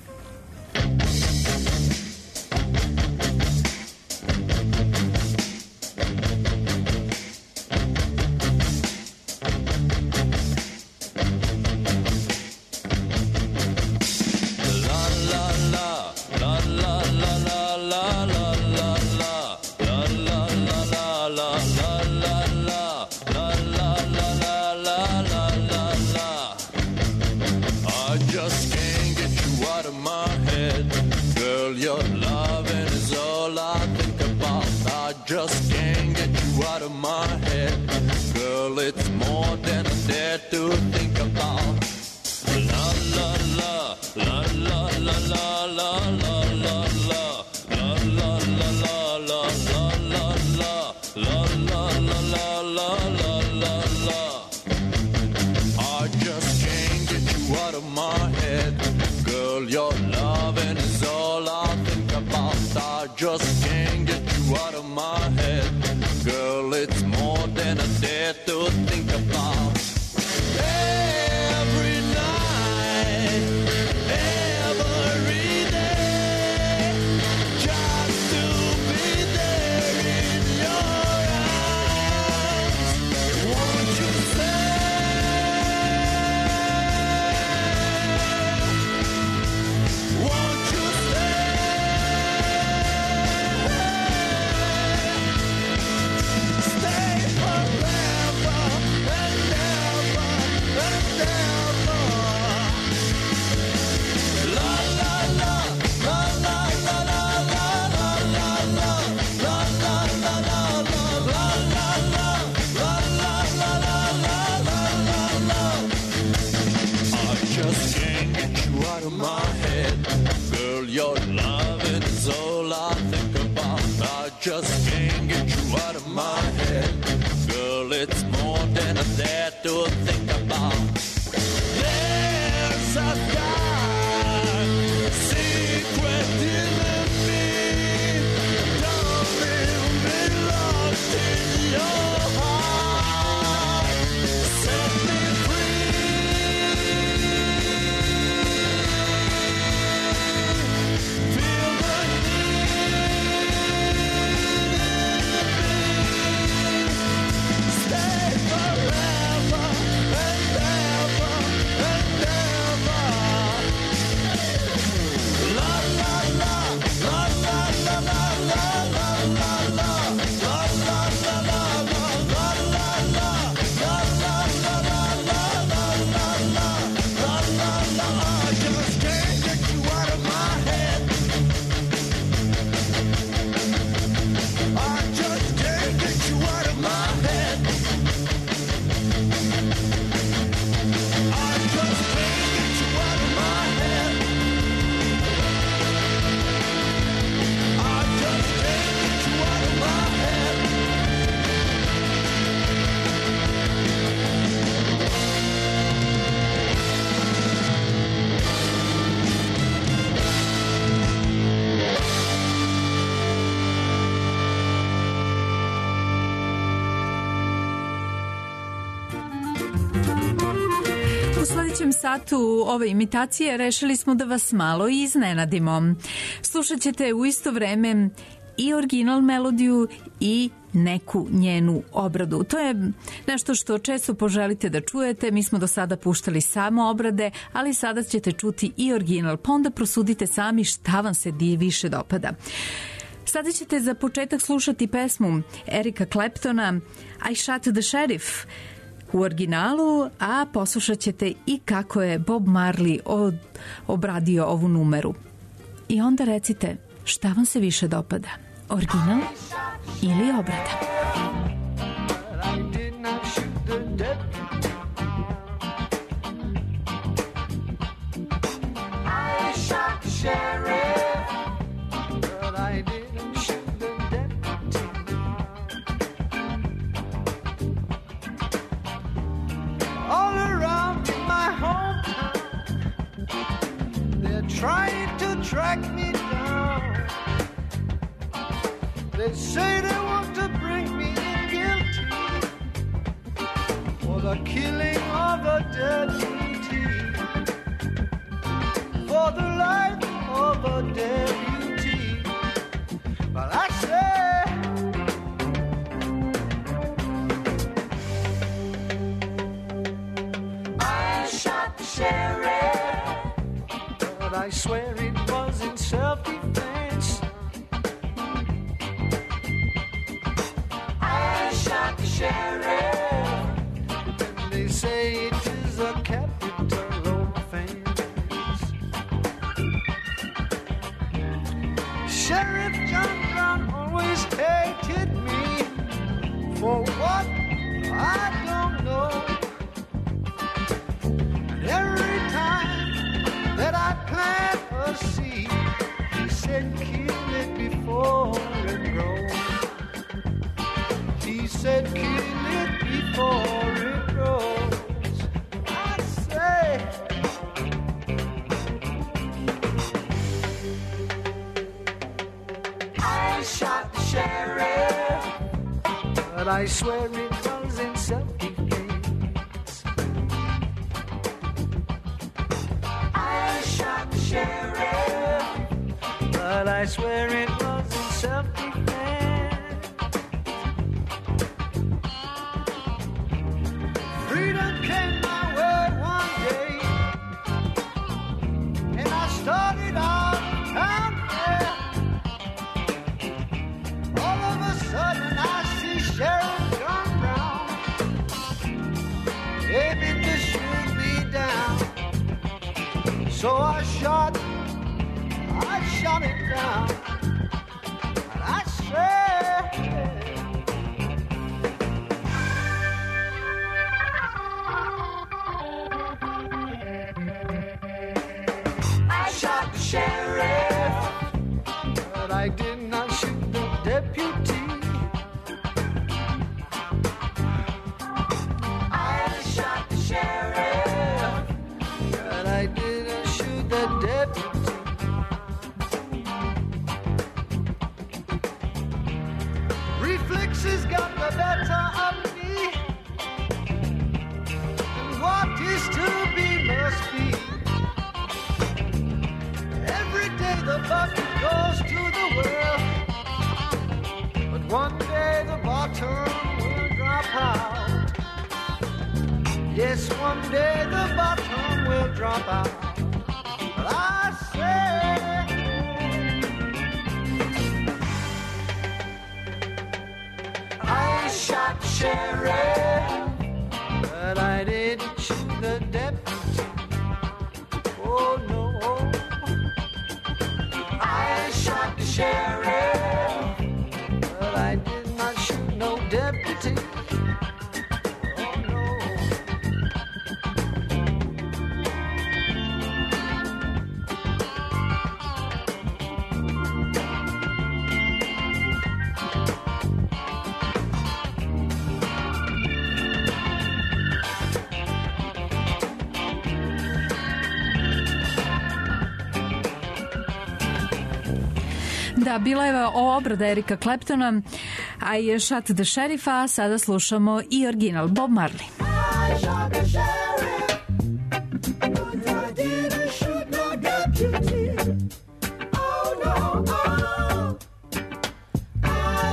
Just can't get you out of my head. Girl, it's more than I dare to think about. La la la, la la la la la la la la, la la la la la la la la, la la la la la la la la. I just can't get you out of my head. Girl, your loving is all I think about. I just can't get you out of my head. Girl, it's more than I dare to think about. Every night, every day, just to be there in your arms. Won't you stay? Won't you stay? Stay forever and ever and ever. La la la, la la la la la la la la, la la la la la la la la, la la la la la la la. I just can't get you out of my head. Girl, your loving is all I think about. I just can't get you out of my head. Girl, it's more than I dare to think about. There's a dark secret in me. Darling, be lost in your heart. Set me free. Feel the stay forever and ever and ever. La la la, la la la la la la la la, la la la la la la la la, la la la la la la la la, la la la. I just can't get you out of my head. I just can't get you out of my head. I just can't get you out of my head. I just can't get you out of my head. U sledećem satu ove imitacije rešili smo da vas malo iznenadimo. Slušat ćete u isto vreme i original melodiju i neku njenu obradu. To je nešto što često poželite da čujete. Mi smo do sada puštali samo obrade, ali sada ćete čuti i original. Pa onda prosudite sami šta vam se više dopada. Sada ćete za početak slušati pesmu Erika Claptona I Shot the Sheriff u originalu, a poslušat ćete i kako je Bob Marley obradio ovu numeru. I onda recite šta vam se više dopada, original ili obrada. I shot the sheriff, but I didn't shoot the deputy. All around in my hometown, they're trying to track me down. They say they want to bring me in guilty for the killing of a deputy, for the life of a deputy. But I say, I shot the sheriff, but I swear it was in self-defense. I shot the sheriff, and they say it is a capital offense. Sheriff John Brown always hated me for what I don't know. And every time that I plant a seed, he said kill it before it grows. He said kill it before it grows. I say, I shot the sheriff, but I swear it was in self-defense. I shot the sheriff, but I swear it was in self-defense. Freedom came my way one day, and I started out down there. All of a sudden I see Sheriff John Brown aiming to shoot me down. So I shot it down. And I said, I shot the sheriff, but I did not shoot the deputy. I shot the sheriff, but I didn't shoot the deputy. Reflexes got the better of me, and what is to be must be. Every day the bucket goes to the well, but one day the bottom will drop out. Yes, one day the bottom will drop out. But I say, I shot the sheriff, but I didn't shoot the deputy. Oh no, I shot the sheriff, but I did not shoot no deputy. Oh no. Da, bila je obrada Erika Claptona, a je Shot the Sheriff, a sada slušamo i original Bob Marley. I shot the sheriff, but I didn't shoot no deputy. Oh no, oh.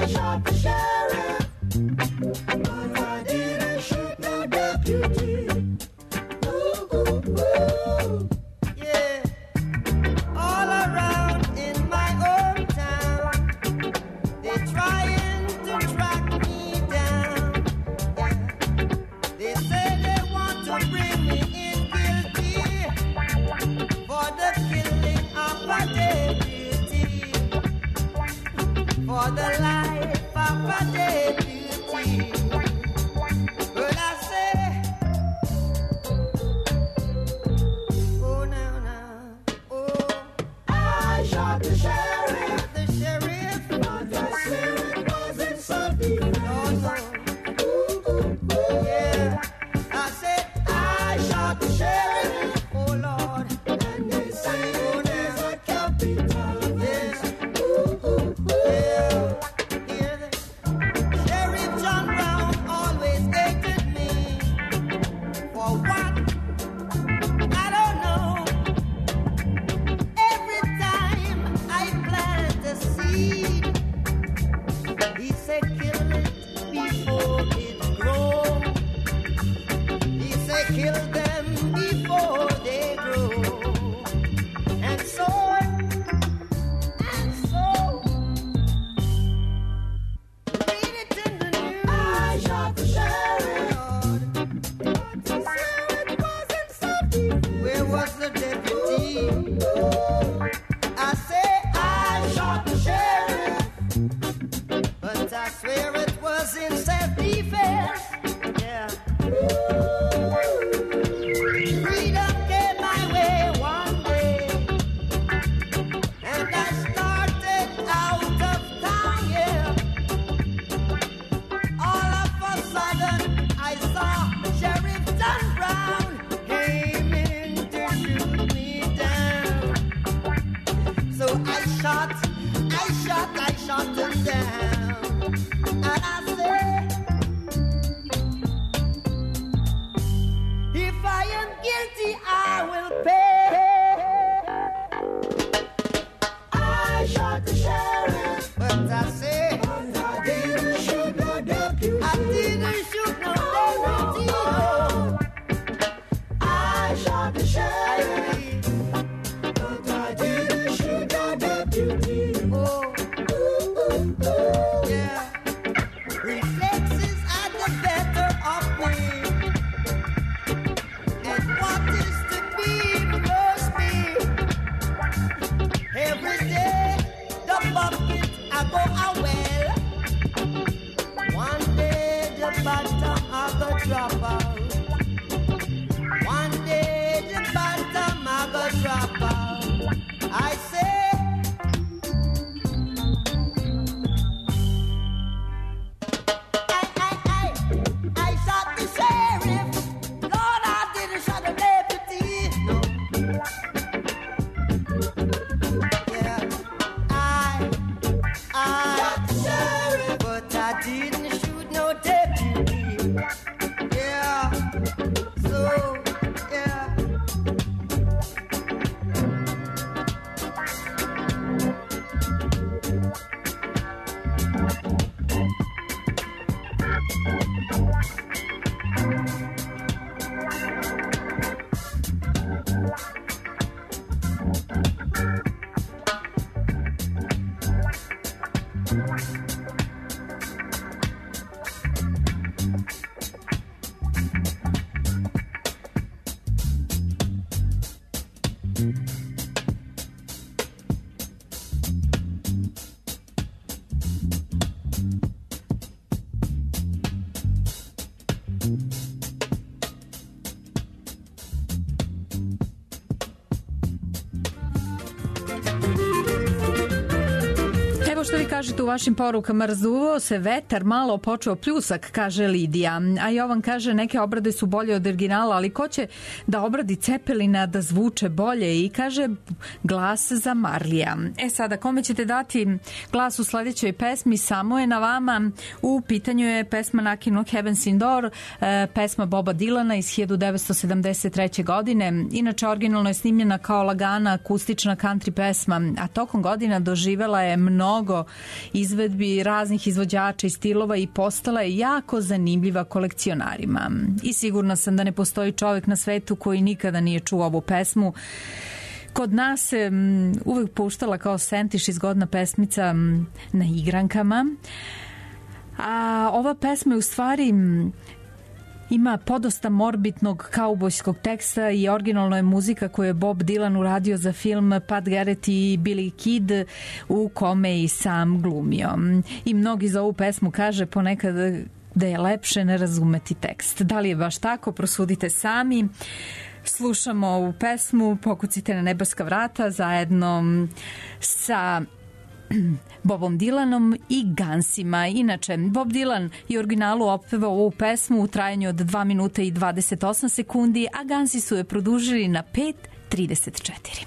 shot the sheriff, but I didn't shoot no deputy. Ooh, ooh, ooh. Yeah, all around in my hometown, they're trying to track me down. Yeah. They say they want to bring me in guilty for the killing of a deputy, for the life of a deputy. But I say, oh now, oh, I shot the sheriff, but the sheriff wasn't something. No. Yeah, I said I shot the sheriff, oh Lord, and they say there's a capital. Yeah, yeah. Sheriff John Brown always hated me. For what? I don't know. Every time I plant a seed, he said kill it before it grows. He said kill them before they grow. And so, read it in the news. I shot the sheriff, but the sheriff wasn't something. Where was the deputy? I say I shot the sheriff, but I swear it was in self-defense. Yeah. Freedom came my way one day, and I started out of town, yeah. All of a sudden, I saw Sheriff John Brown aiming to shoot me down. So I shot him down. And I said, if I am guilty, I will pay. I shot the sheriff, but I said, I didn't shoot no deputy. I didn't shoot no deputy. No. I shot the sheriff, but I didn't shoot no deputy. Oh, yeah. Reflexes are the better of me, and what is to be must be. Every day the bucket I go a well. One day the bottom I go drop out. One day the bottom I go drop out. I say, I shot the sheriff. Lord, I didn't shot the deputy. No. Yeah, I shot the sheriff, but I didn't shoot no deputy. Yeah, so yeah. Evo što vi kažete u vašim porukama, razuvao se vetar, malo počeo pljusak, kaže Lidija. A Jovan kaže, neke obrade su bolje od originala, ali ko će da obradi Cepelina da zvuče bolje? I kaže, glas za Marlija. E sada, kome ćete dati glas u sledećoj pesmi? Samo je na vama. U pitanju je pesma Knockin' on Heaven's Door, pesma Boba Dylana iz 1973. godine. Inače, originalno je snimljena kao lagana akustična country pesma, a tokom godina doživela je mnogo mnogo izvedbi raznih izvođača i stilova i postala je jako zanimljiva kolekcionarima. I sigurna sam da ne postoji čovjek na svetu koji nikada nije čuo ovu pesmu. Kod nas se uvek puštala kao sentiš i zgodna pesmica na igrankama, a ova pesma je u stvari ima podosta morbidnog kaubojskog teksta i originalno je muzika koju je Bob Dylan uradio za film Pat Garrett i Billy Kid u kome i sam glumio. I mnogi za ovu pesmu kaže ponekad da je lepše ne razumeti tekst. Da li je baš tako? Prosudite sami. Slušamo ovu pesmu, pokucite na nebeska vrata zajedno sa Bobom Dylanom i Gunsima. Inače, Bob Dylan je u originalu opevao ovu pesmu u trajanju od 2 minuta i 28 sekundi, a Gunsi su je produžili na 5:34.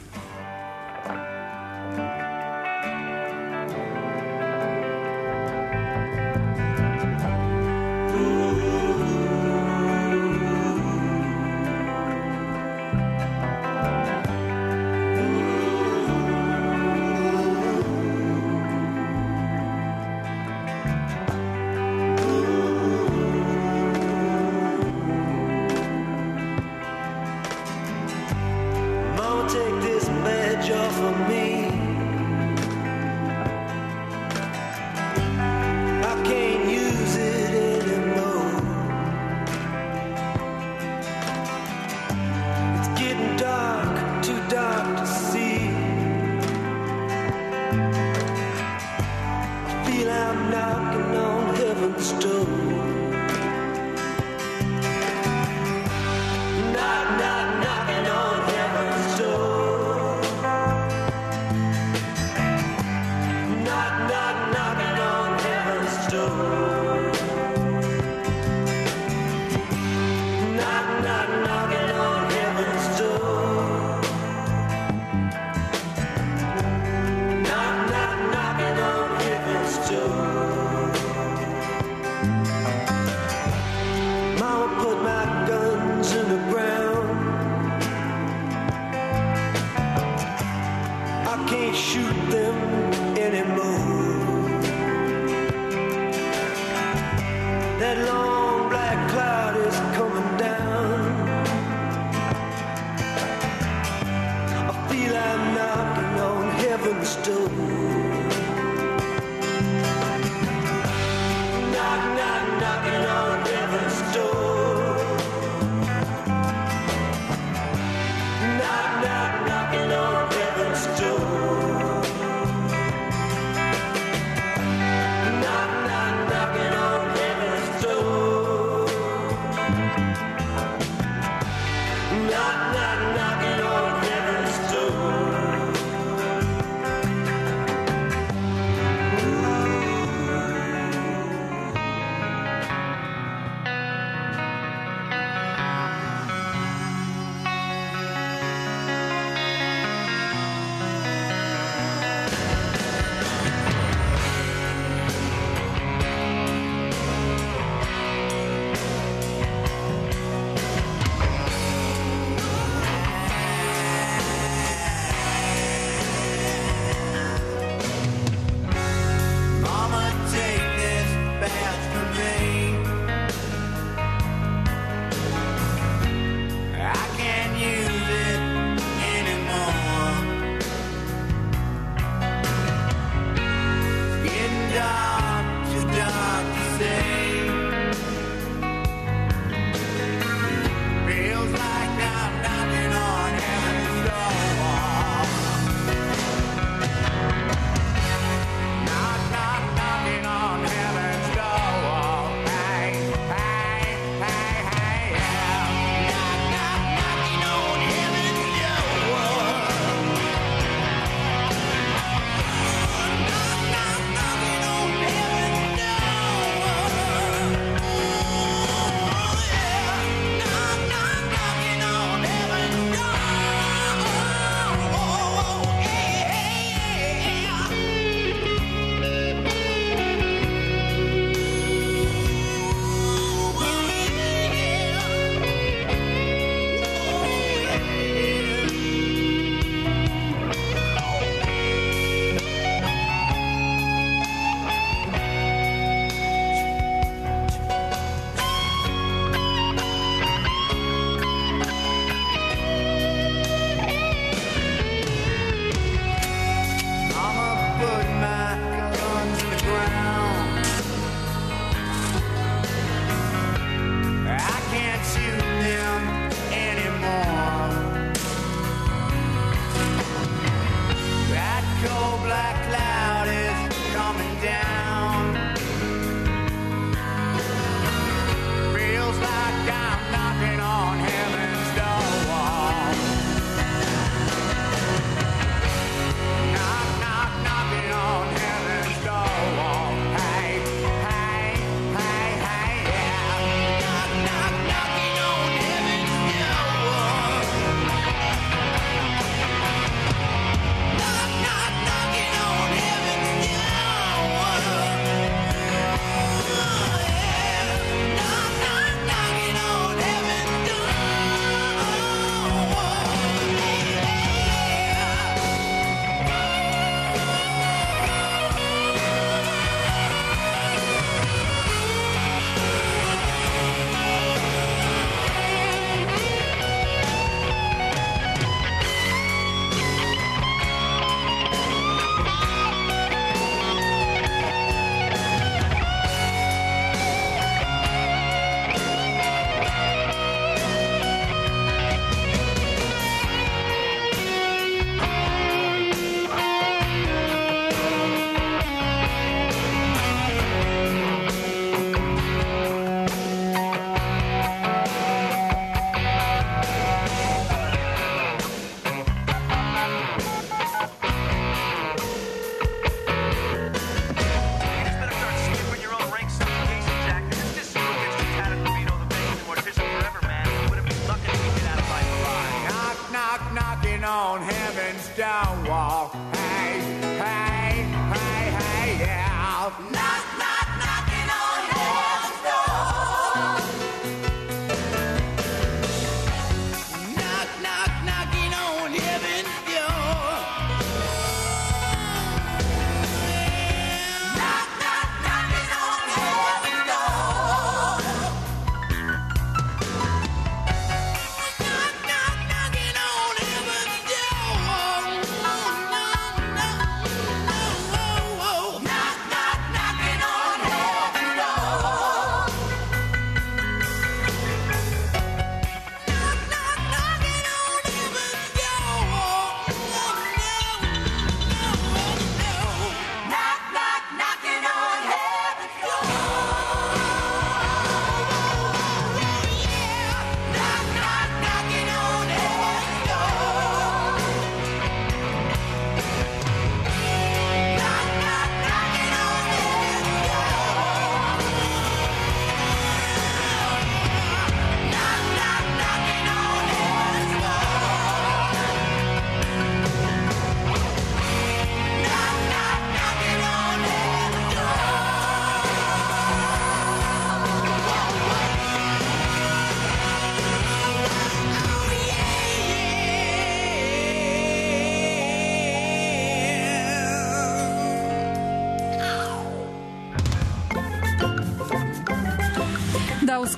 Take this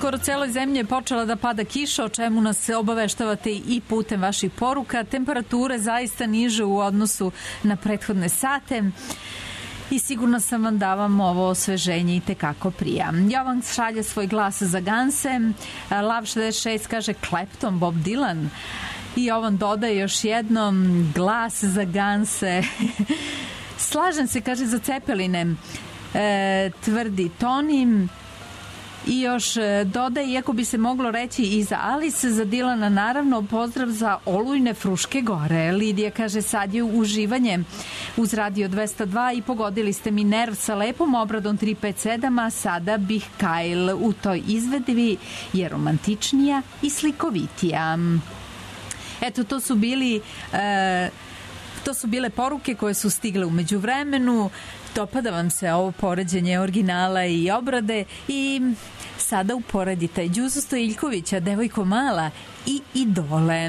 skoro celoj zemlji je počela da pada kiša, o čemu nas obaveštavate i putem vaših poruka. Temperature zaista niže u odnosu na prethodne sate. I sigurno sam vam da vam ovo osveženje i tekako prija. Jovan šalje svoj glas za Ganse. Lav 66 kaže Clapton, Bob Dylan. I Jovan dodaje još jednom glas za Ganse. Slažem se, kaže, za Cepeline, tvrdi Toni. I još dodaje, iako bi se moglo reći i za Alice, za Dilana naravno, pozdrav za olujne Fruške gore. Lidija kaže, sad je uživanje uz Radio 202 i pogodili ste mi nerv sa lepom obradom 357, a sada bih Kyle u toj izvedbi je romantičnija i slikovitija. Eto, to su bile poruke koje su stigle u međuvremenu. Dopada vam se ovo poređenje originala i obrade i sada uporedite Đuzu Stojiljkovića, Devojko mala i Idole.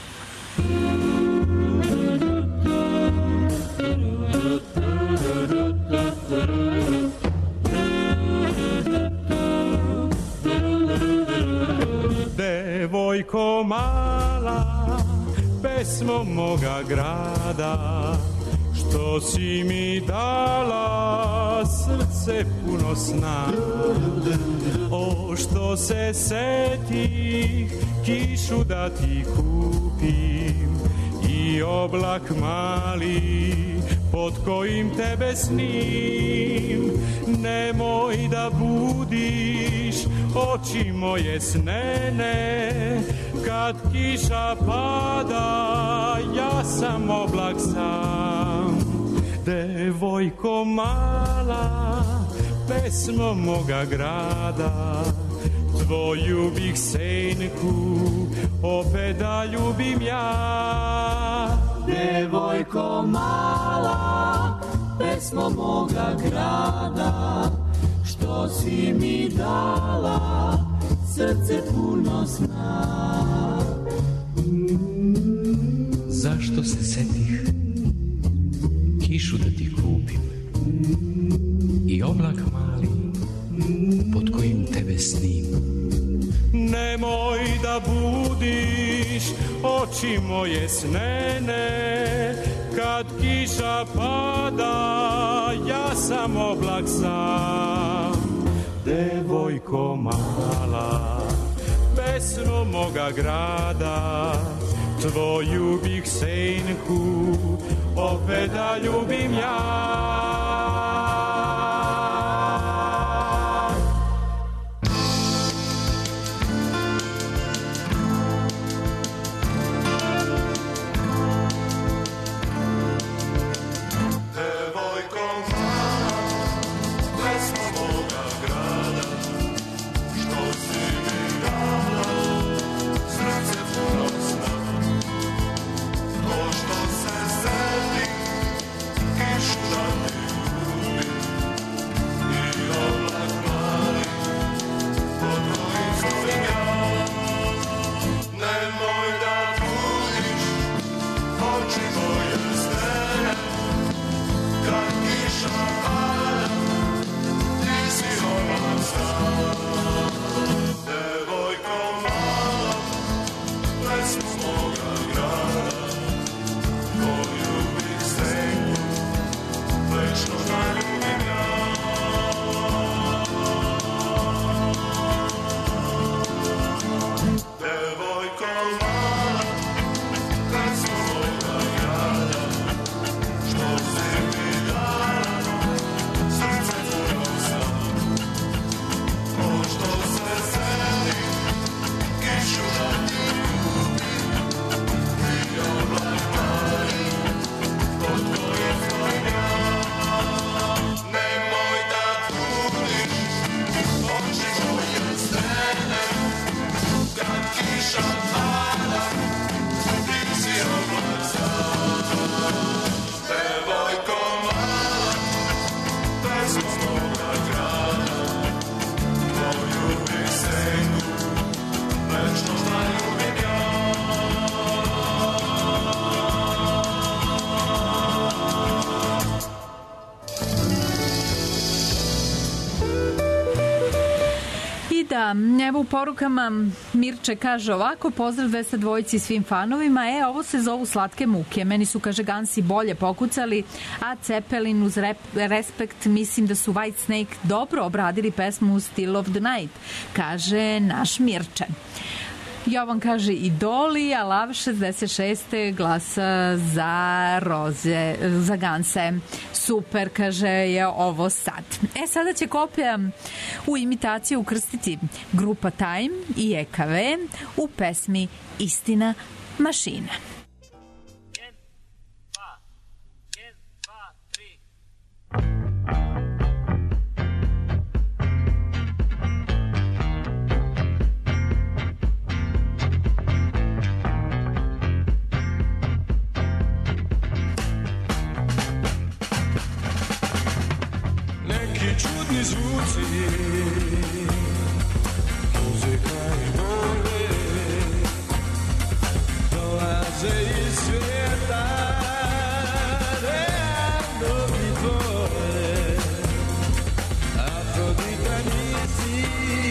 Devojko mala, pesmo moga grada, što si mi dala srce puno sna. O, što se setih kišu da ti kupim i oblak mali pod kojim tebe snim. Nemoj da budiš oči moje snene, kad kiša pada ja sam oblak sam. Devojko mala, pesmo moga grada, tvoju bih senku opet da ljubim ja. Devojko mala, pesmo moga grada, što si mi dala srce puno sna. Zašto se setih kišu da ti kupim i oblak mali pod kojim tebe snim. Nemoj da budiš oči moje snene, kad kiša pada ja sam oblak sam. Devojko mala, pesmo moga grada, tvoju bih senku opet da ljubim ja. Da, evo u porukama Mirče kaže ovako, pozdrav 202 i svim fanovima, ovo se zovu slatke muke, meni su, kaže, Gansi bolje pokucali, a Cepelin uz respekt, mislim da su White Snake dobro obradili pesmu Still of the Night, kaže naš Mirče. Jovan kaže Idoli, a Lav 66. glasa za Roze, za Ganse. Super, kaže, je ovo sad. Sada će Koplja u imitaciju ukrstiti grupa Time i EKV u pesmi Istina mašina. Čudni zvuci, muzika i more, dolaze iz svijeta, realno mi tvoje. Afrodita nisi,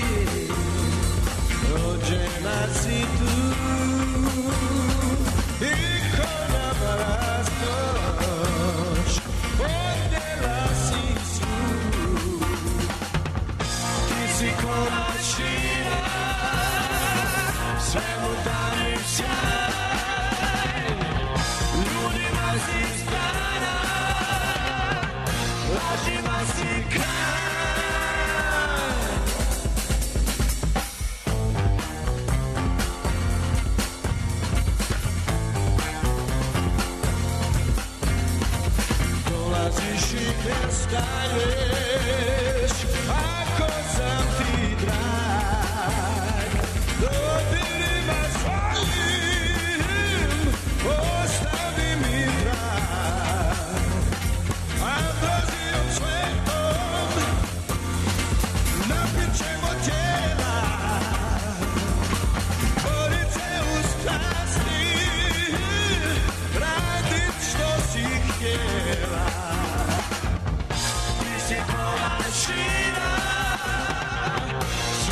rođena si tu, i ko nama rastoš, podjela si si ko mašina, svemu danim sjaj, ljudima si strana, lažima si kraj. Dolaziš i prestaješ, ako sam ti drag, dodirima svojim, ostavi mi drag. Ambrozijom svetom napit ćemo tijela, borit se u strasti, radit što si htjela. Ti si ko mašina,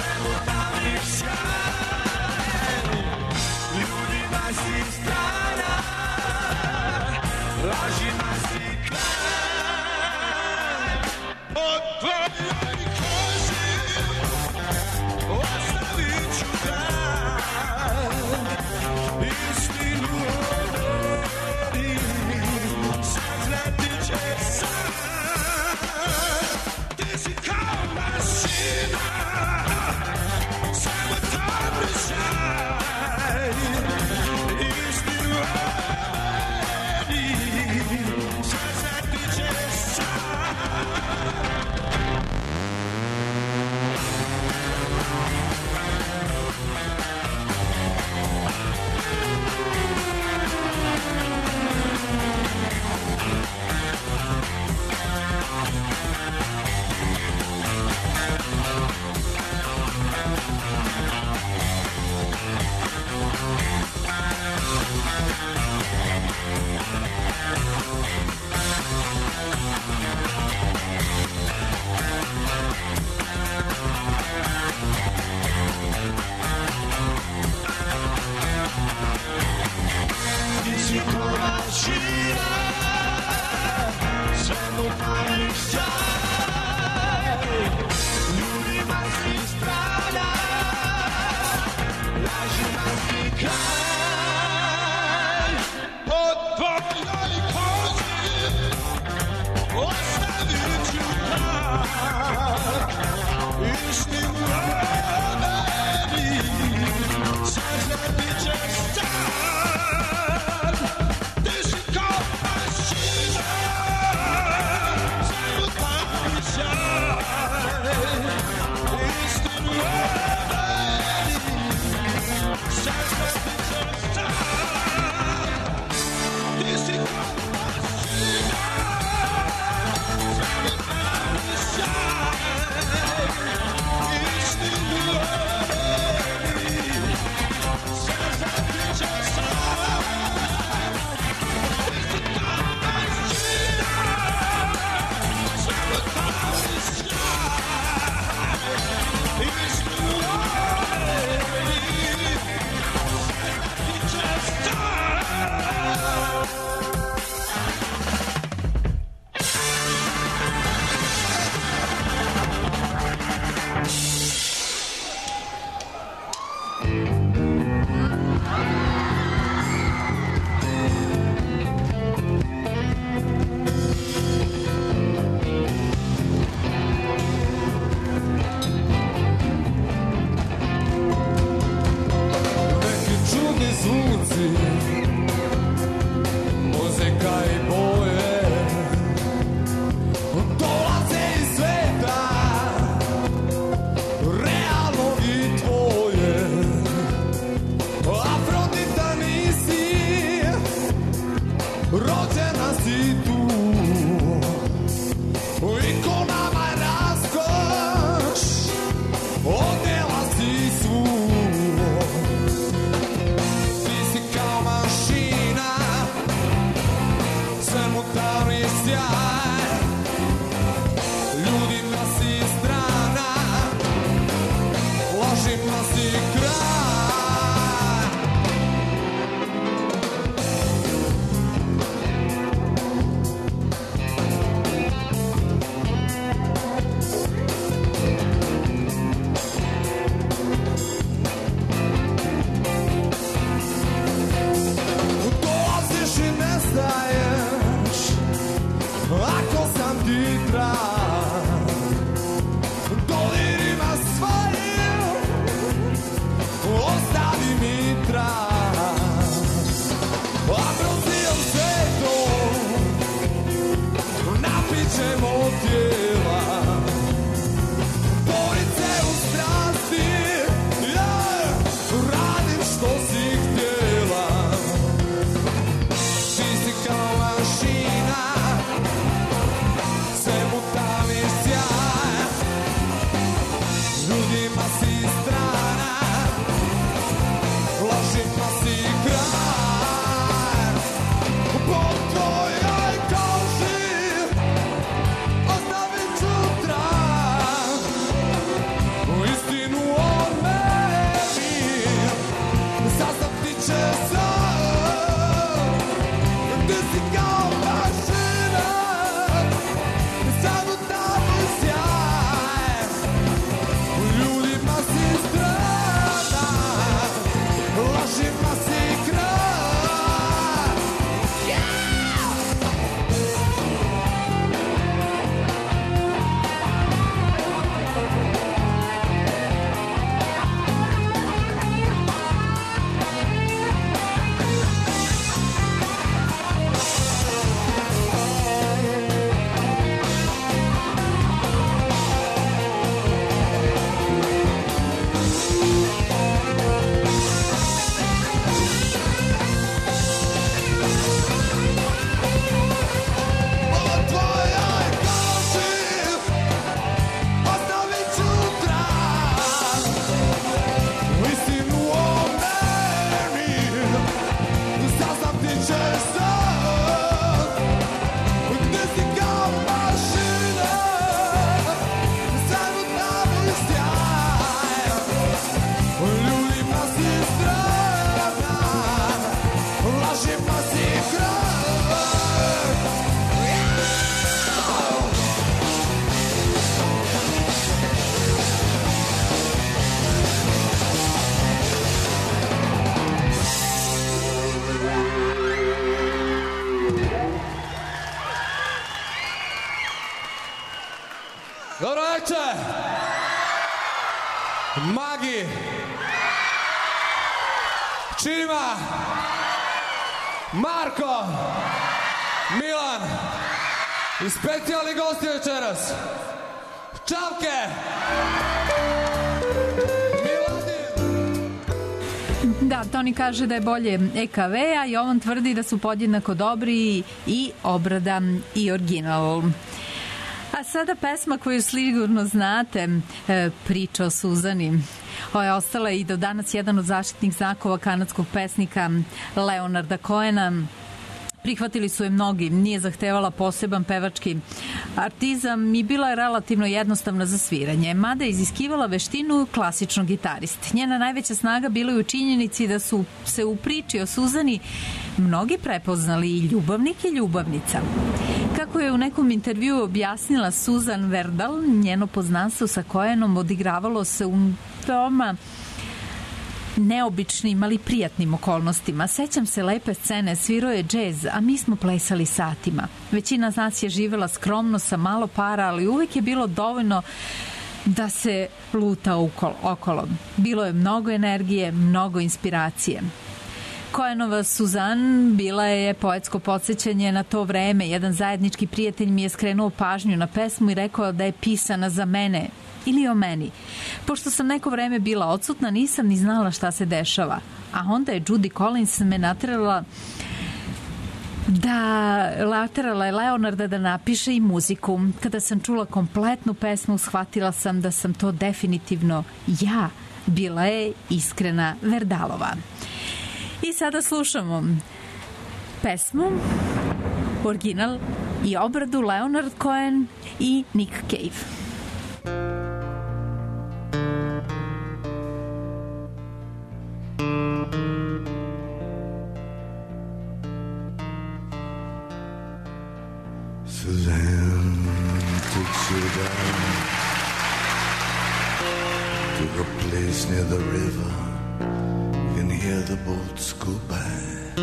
Dobro večer! Magi! Čima! Marko! Milan! I specijalni gosti večeras! Čavke! Da, Toni kaže da je bolje EKV, a Jovan tvrdi da su podjednako dobri i Obrada i Original. A sada pesma koju sigurno znate, priča o Suzani. Ovo je ostala i do danas jedan od zaštitnih znakova kanadskog pesnika Leonarda Cohena. Prihvatili su je mnogi, nije zahtevala poseban pevački artizam i bila je relativno jednostavna za sviranje, mada je iziskivala veštinu klasičnog gitariste. Njena najveća snaga bila je u činjenici da su se u priči o Suzani mnogi prepoznali i ljubavnik i ljubavnica. Kako je u nekom intervjuu objasnila Susan Verdal, njeno poznanstvo sa Cohenom odigravalo se u veoma neobičnim, ali prijatnim okolnostima. Sećam se lepe scene, svirao je džez, a mi smo plesali satima. Većina nas je živela skromno sa malo para, ali uvek je bilo dovoljno da se luta okolo. Bilo je mnogo energije, mnogo inspiracije. Cohenova Suzan bila je poetsko podsjećanje na to vreme. Jedan zajednički prijatelj mi je skrenuo pažnju na pesmu i rekao da je pisana za mene ili o meni. Pošto sam neko vreme bila odsutna, nisam ni znala šta se dešava. A onda je Judy Collins me naterala je Leonarda da napiše i muziku. Kada sam čula kompletnu pesmu, shvatila sam da sam to definitivno ja. Bila je iskrena Verdalova. I sada slušamo pesmu, Original i Obradu, Leonard Cohen i Nick Cave. Suzanne takes you down to a place near the river. You can hear the boats go by.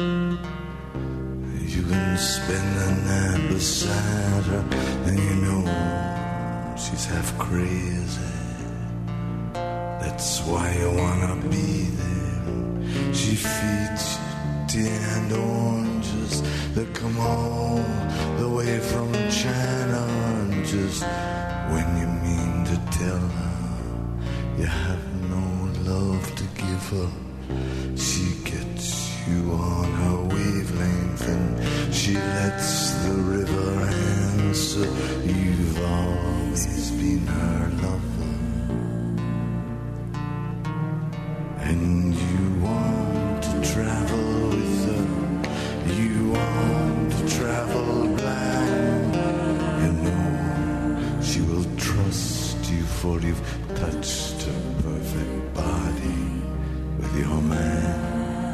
You can spend the night beside her, and you know she's half crazy. That's why you wanna be there. She feeds you tea and oranges that come all the way from China. And just when you mean to tell her you have no love to give her, she gets you on her wavelength and she lets the river answer. You've always been her lover, and you want to travel with her. You want to travel blind. You know she will trust you, for you've touched her perfect body with your mind.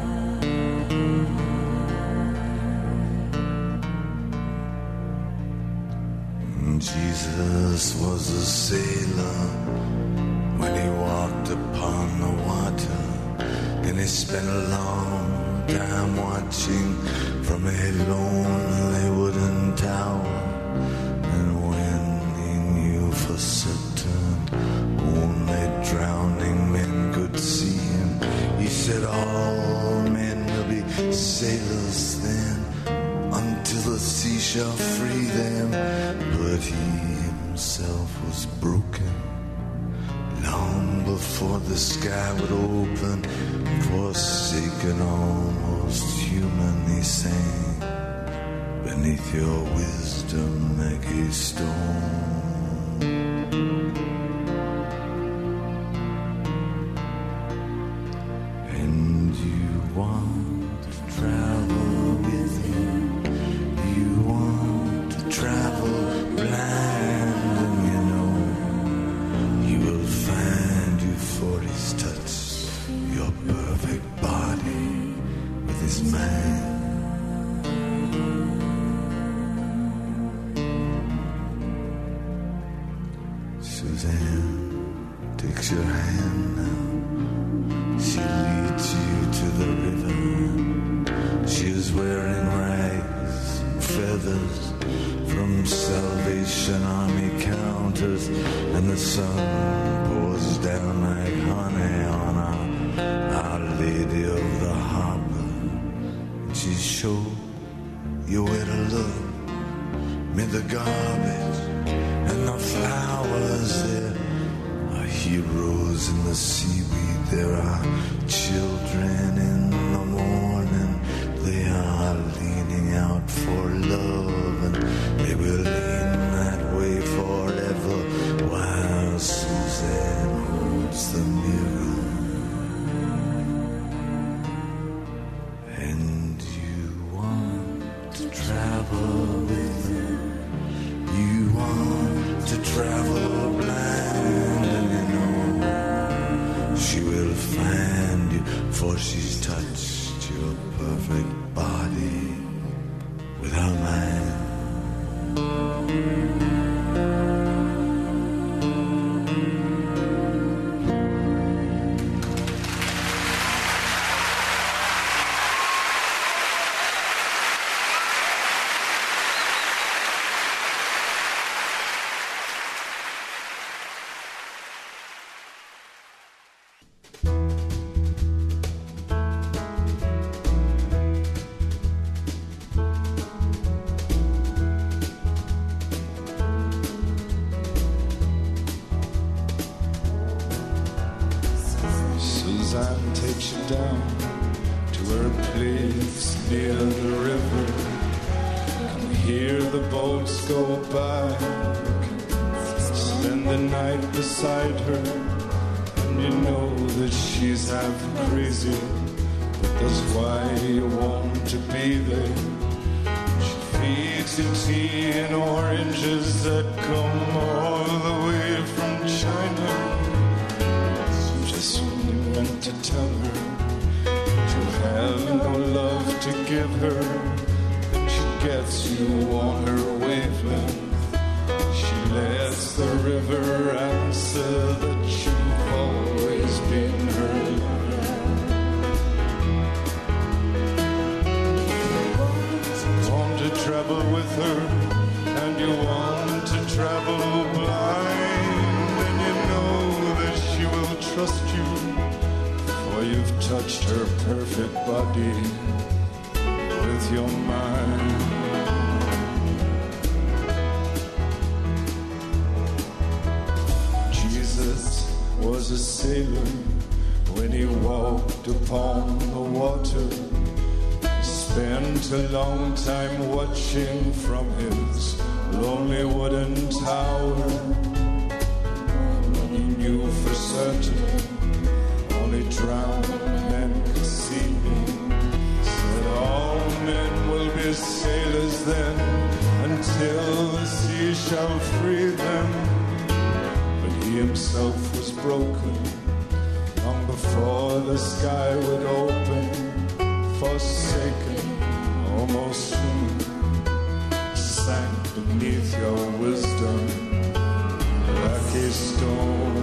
Jesus was a sailor when he walked upon the water, and he spent a long time watching from a lonely wooden tower. And when he knew for certain only drowning men could see him, he said all men will be sailors then, until the sea shall free them. But he himself was broken long before the sky would open. Forsaken, almost human, he sang, beneath your wisdom like a stone. And you want to travel with him. You want to travel blind, and you know he will find you, for he's touched your perfect body with his mind. Suzanne takes your hand now. She leads you to the river. She is wearing rags and feathers from Salvation Army County. winters, and the sun pours down like honey on Our Lady of the Harbor. She show you where to look, mid the garbage and the flowers. There are heroes in the seaweed, there are children in the morning. They are leaning out for love, and they will lean that way forever while Suzanne holds the mirror. And you want to travel with her, you want to travel blind, and you know she will find you, for she's touched your perfect body with her mind. Suzanne takes you down to her place near the river. Can hear the boats go by. Spend the night beside her, and you know that she's half crazy, but that's why you want to be there. She feeds you tea and oranges that come all the way from China. Just when you meant to tell her you have no love to give her, then she gets you on her wavelength. She lets the river answer that you've always been her lover. Want to travel with her, and you want to travel blind, and you know that she will trust you, for you've touched her perfect body with your mind. Jesus was a sailor when he walked upon the water. He spent a long time watching from his lonely wooden tower. He knew for certain only drowned men could see him. Said all men will be sailors then, until the sea shall free them. But he himself was broken long before the sky would open. Forsaken almost soon, sank beneath your wisdom like a stone.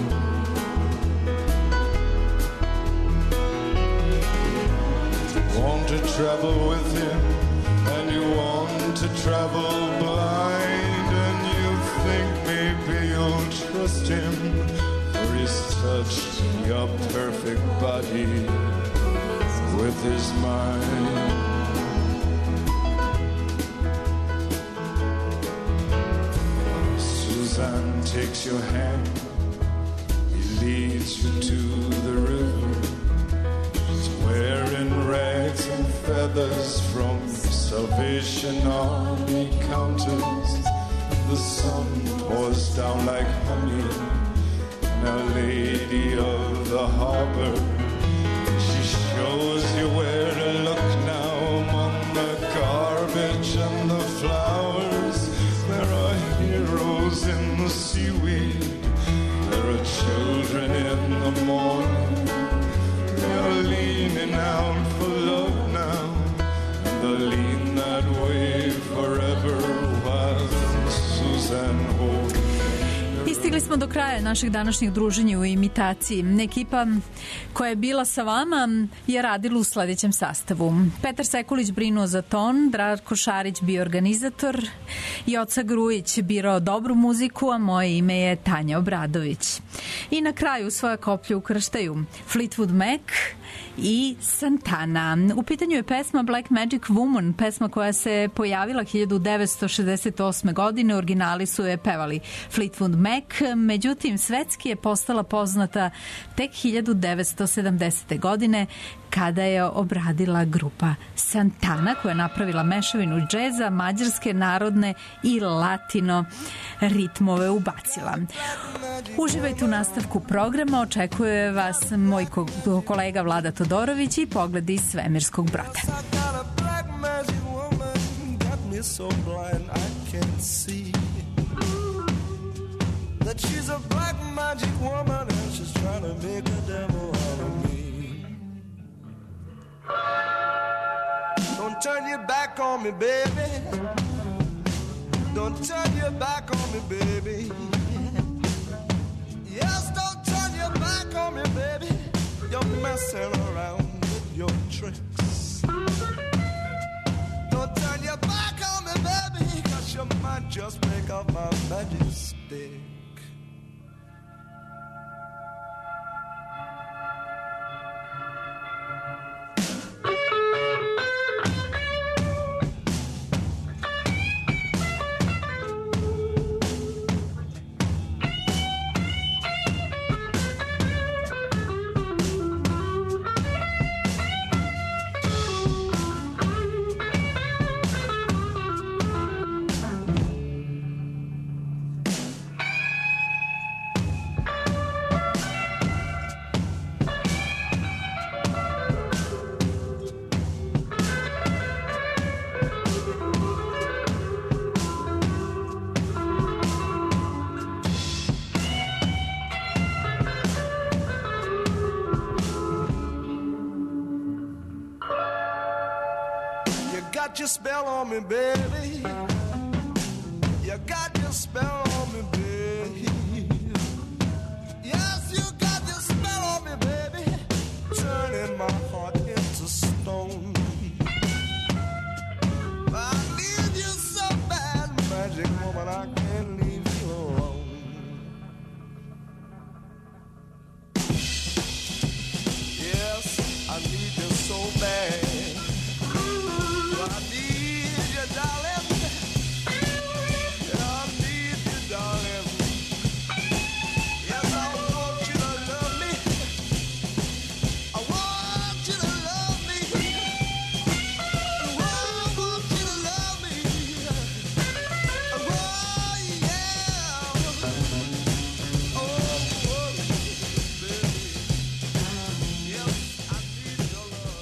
Want to travel with him, and you want to travel blind, and you think maybe you'll trust him, for he's touched your perfect body with his mind. Suzanne takes your hand, he leads you to the river. She's wearing rags and feathers from the Salvation Army counters. The sun pours down like honey, Our Lady of the Harbor. She shows you where to look now among the garbage and the flowers. There are heroes in the seaweed, there are children in the morning. They're leaning out for love now, and they'll lean that way forever while Suzanne holds. Stigli smo do kraja našeg današnjeg druženja u imitaciji. Ekipa koja je bila sa vama je radila u sledećem sastavu. Petar Sekulić brinuo za ton, Darko Šarić bio organizator, Joca Grujić birao dobru muziku, a moje ime je Tanja Obradović. I na kraju svoje koplje ukrštaju Fleetwood Mac i Santana. U pitanju je pesma Black Magic Woman, pesma koja se pojavila 1968. godine. Originali su je pevali Fleetwood Mac, međutim svetski je postala poznata tek 1970. godine kada je obradila grupa Santana, koja je napravila mešavinu džeza, mađarske, narodne i latino ritmove ubacila. Uživajte u nastavku programa, očekuje vas moj kolega Vlada Todorović i Pogledi iz svemirskog broda. That she's a black magic woman and she's trying to make a devil out of me. Don't turn your back on me, baby. Don't turn your back on me, baby. Yes, don't turn your back on me, baby. You're messing around with your tricks. Don't turn your back on me, baby, 'cause you might just break up my magic stick. Got your spell on me, baby. You got your spell on me, baby. Yes, you got your spell on me, baby. Turning my heart into stone. I need you so bad, magic woman, I can't leave you alone. Yes, I need you so bad. I need you, darling. I need you, darling. Yes, I want you to love me. I want you to love me. I want you to love me. Oh, yeah. Oh, baby. Yes, I need your love.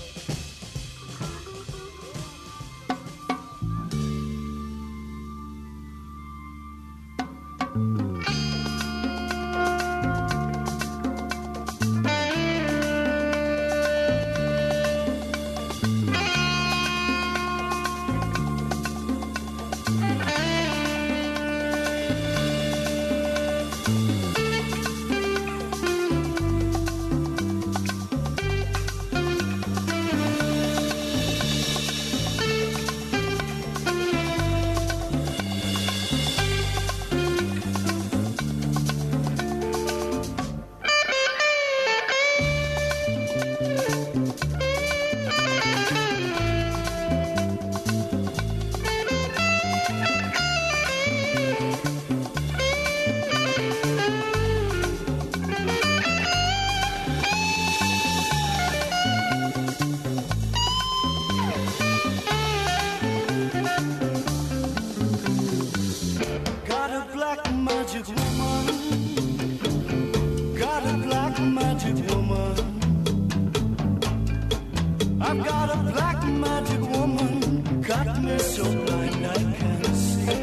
I've got a black magic woman, got me so blind I can't see.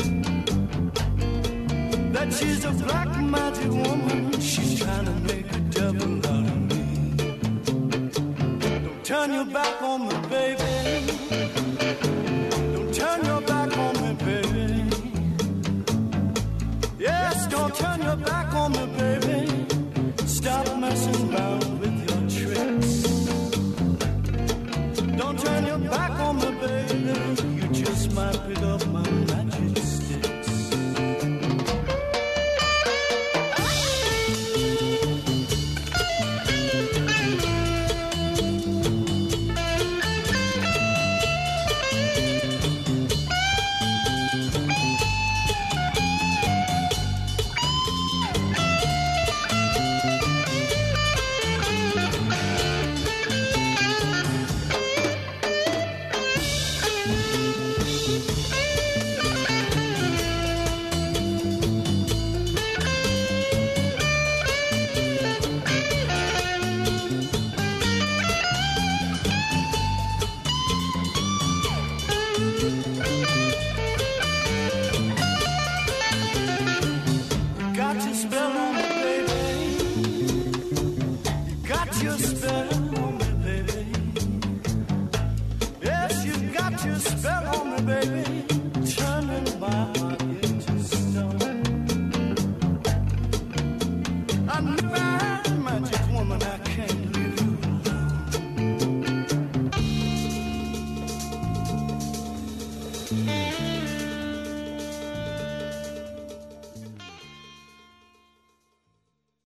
That she's a black magic woman, she's trying to make a devil out of me. Don't turn your back on me, baby. Don't turn your back on me, baby. Yes, Just don't turn your back on me, baby. Stop messing around with your tricks. Don't turn your back on me, baby. You just might pick up my magic sticks.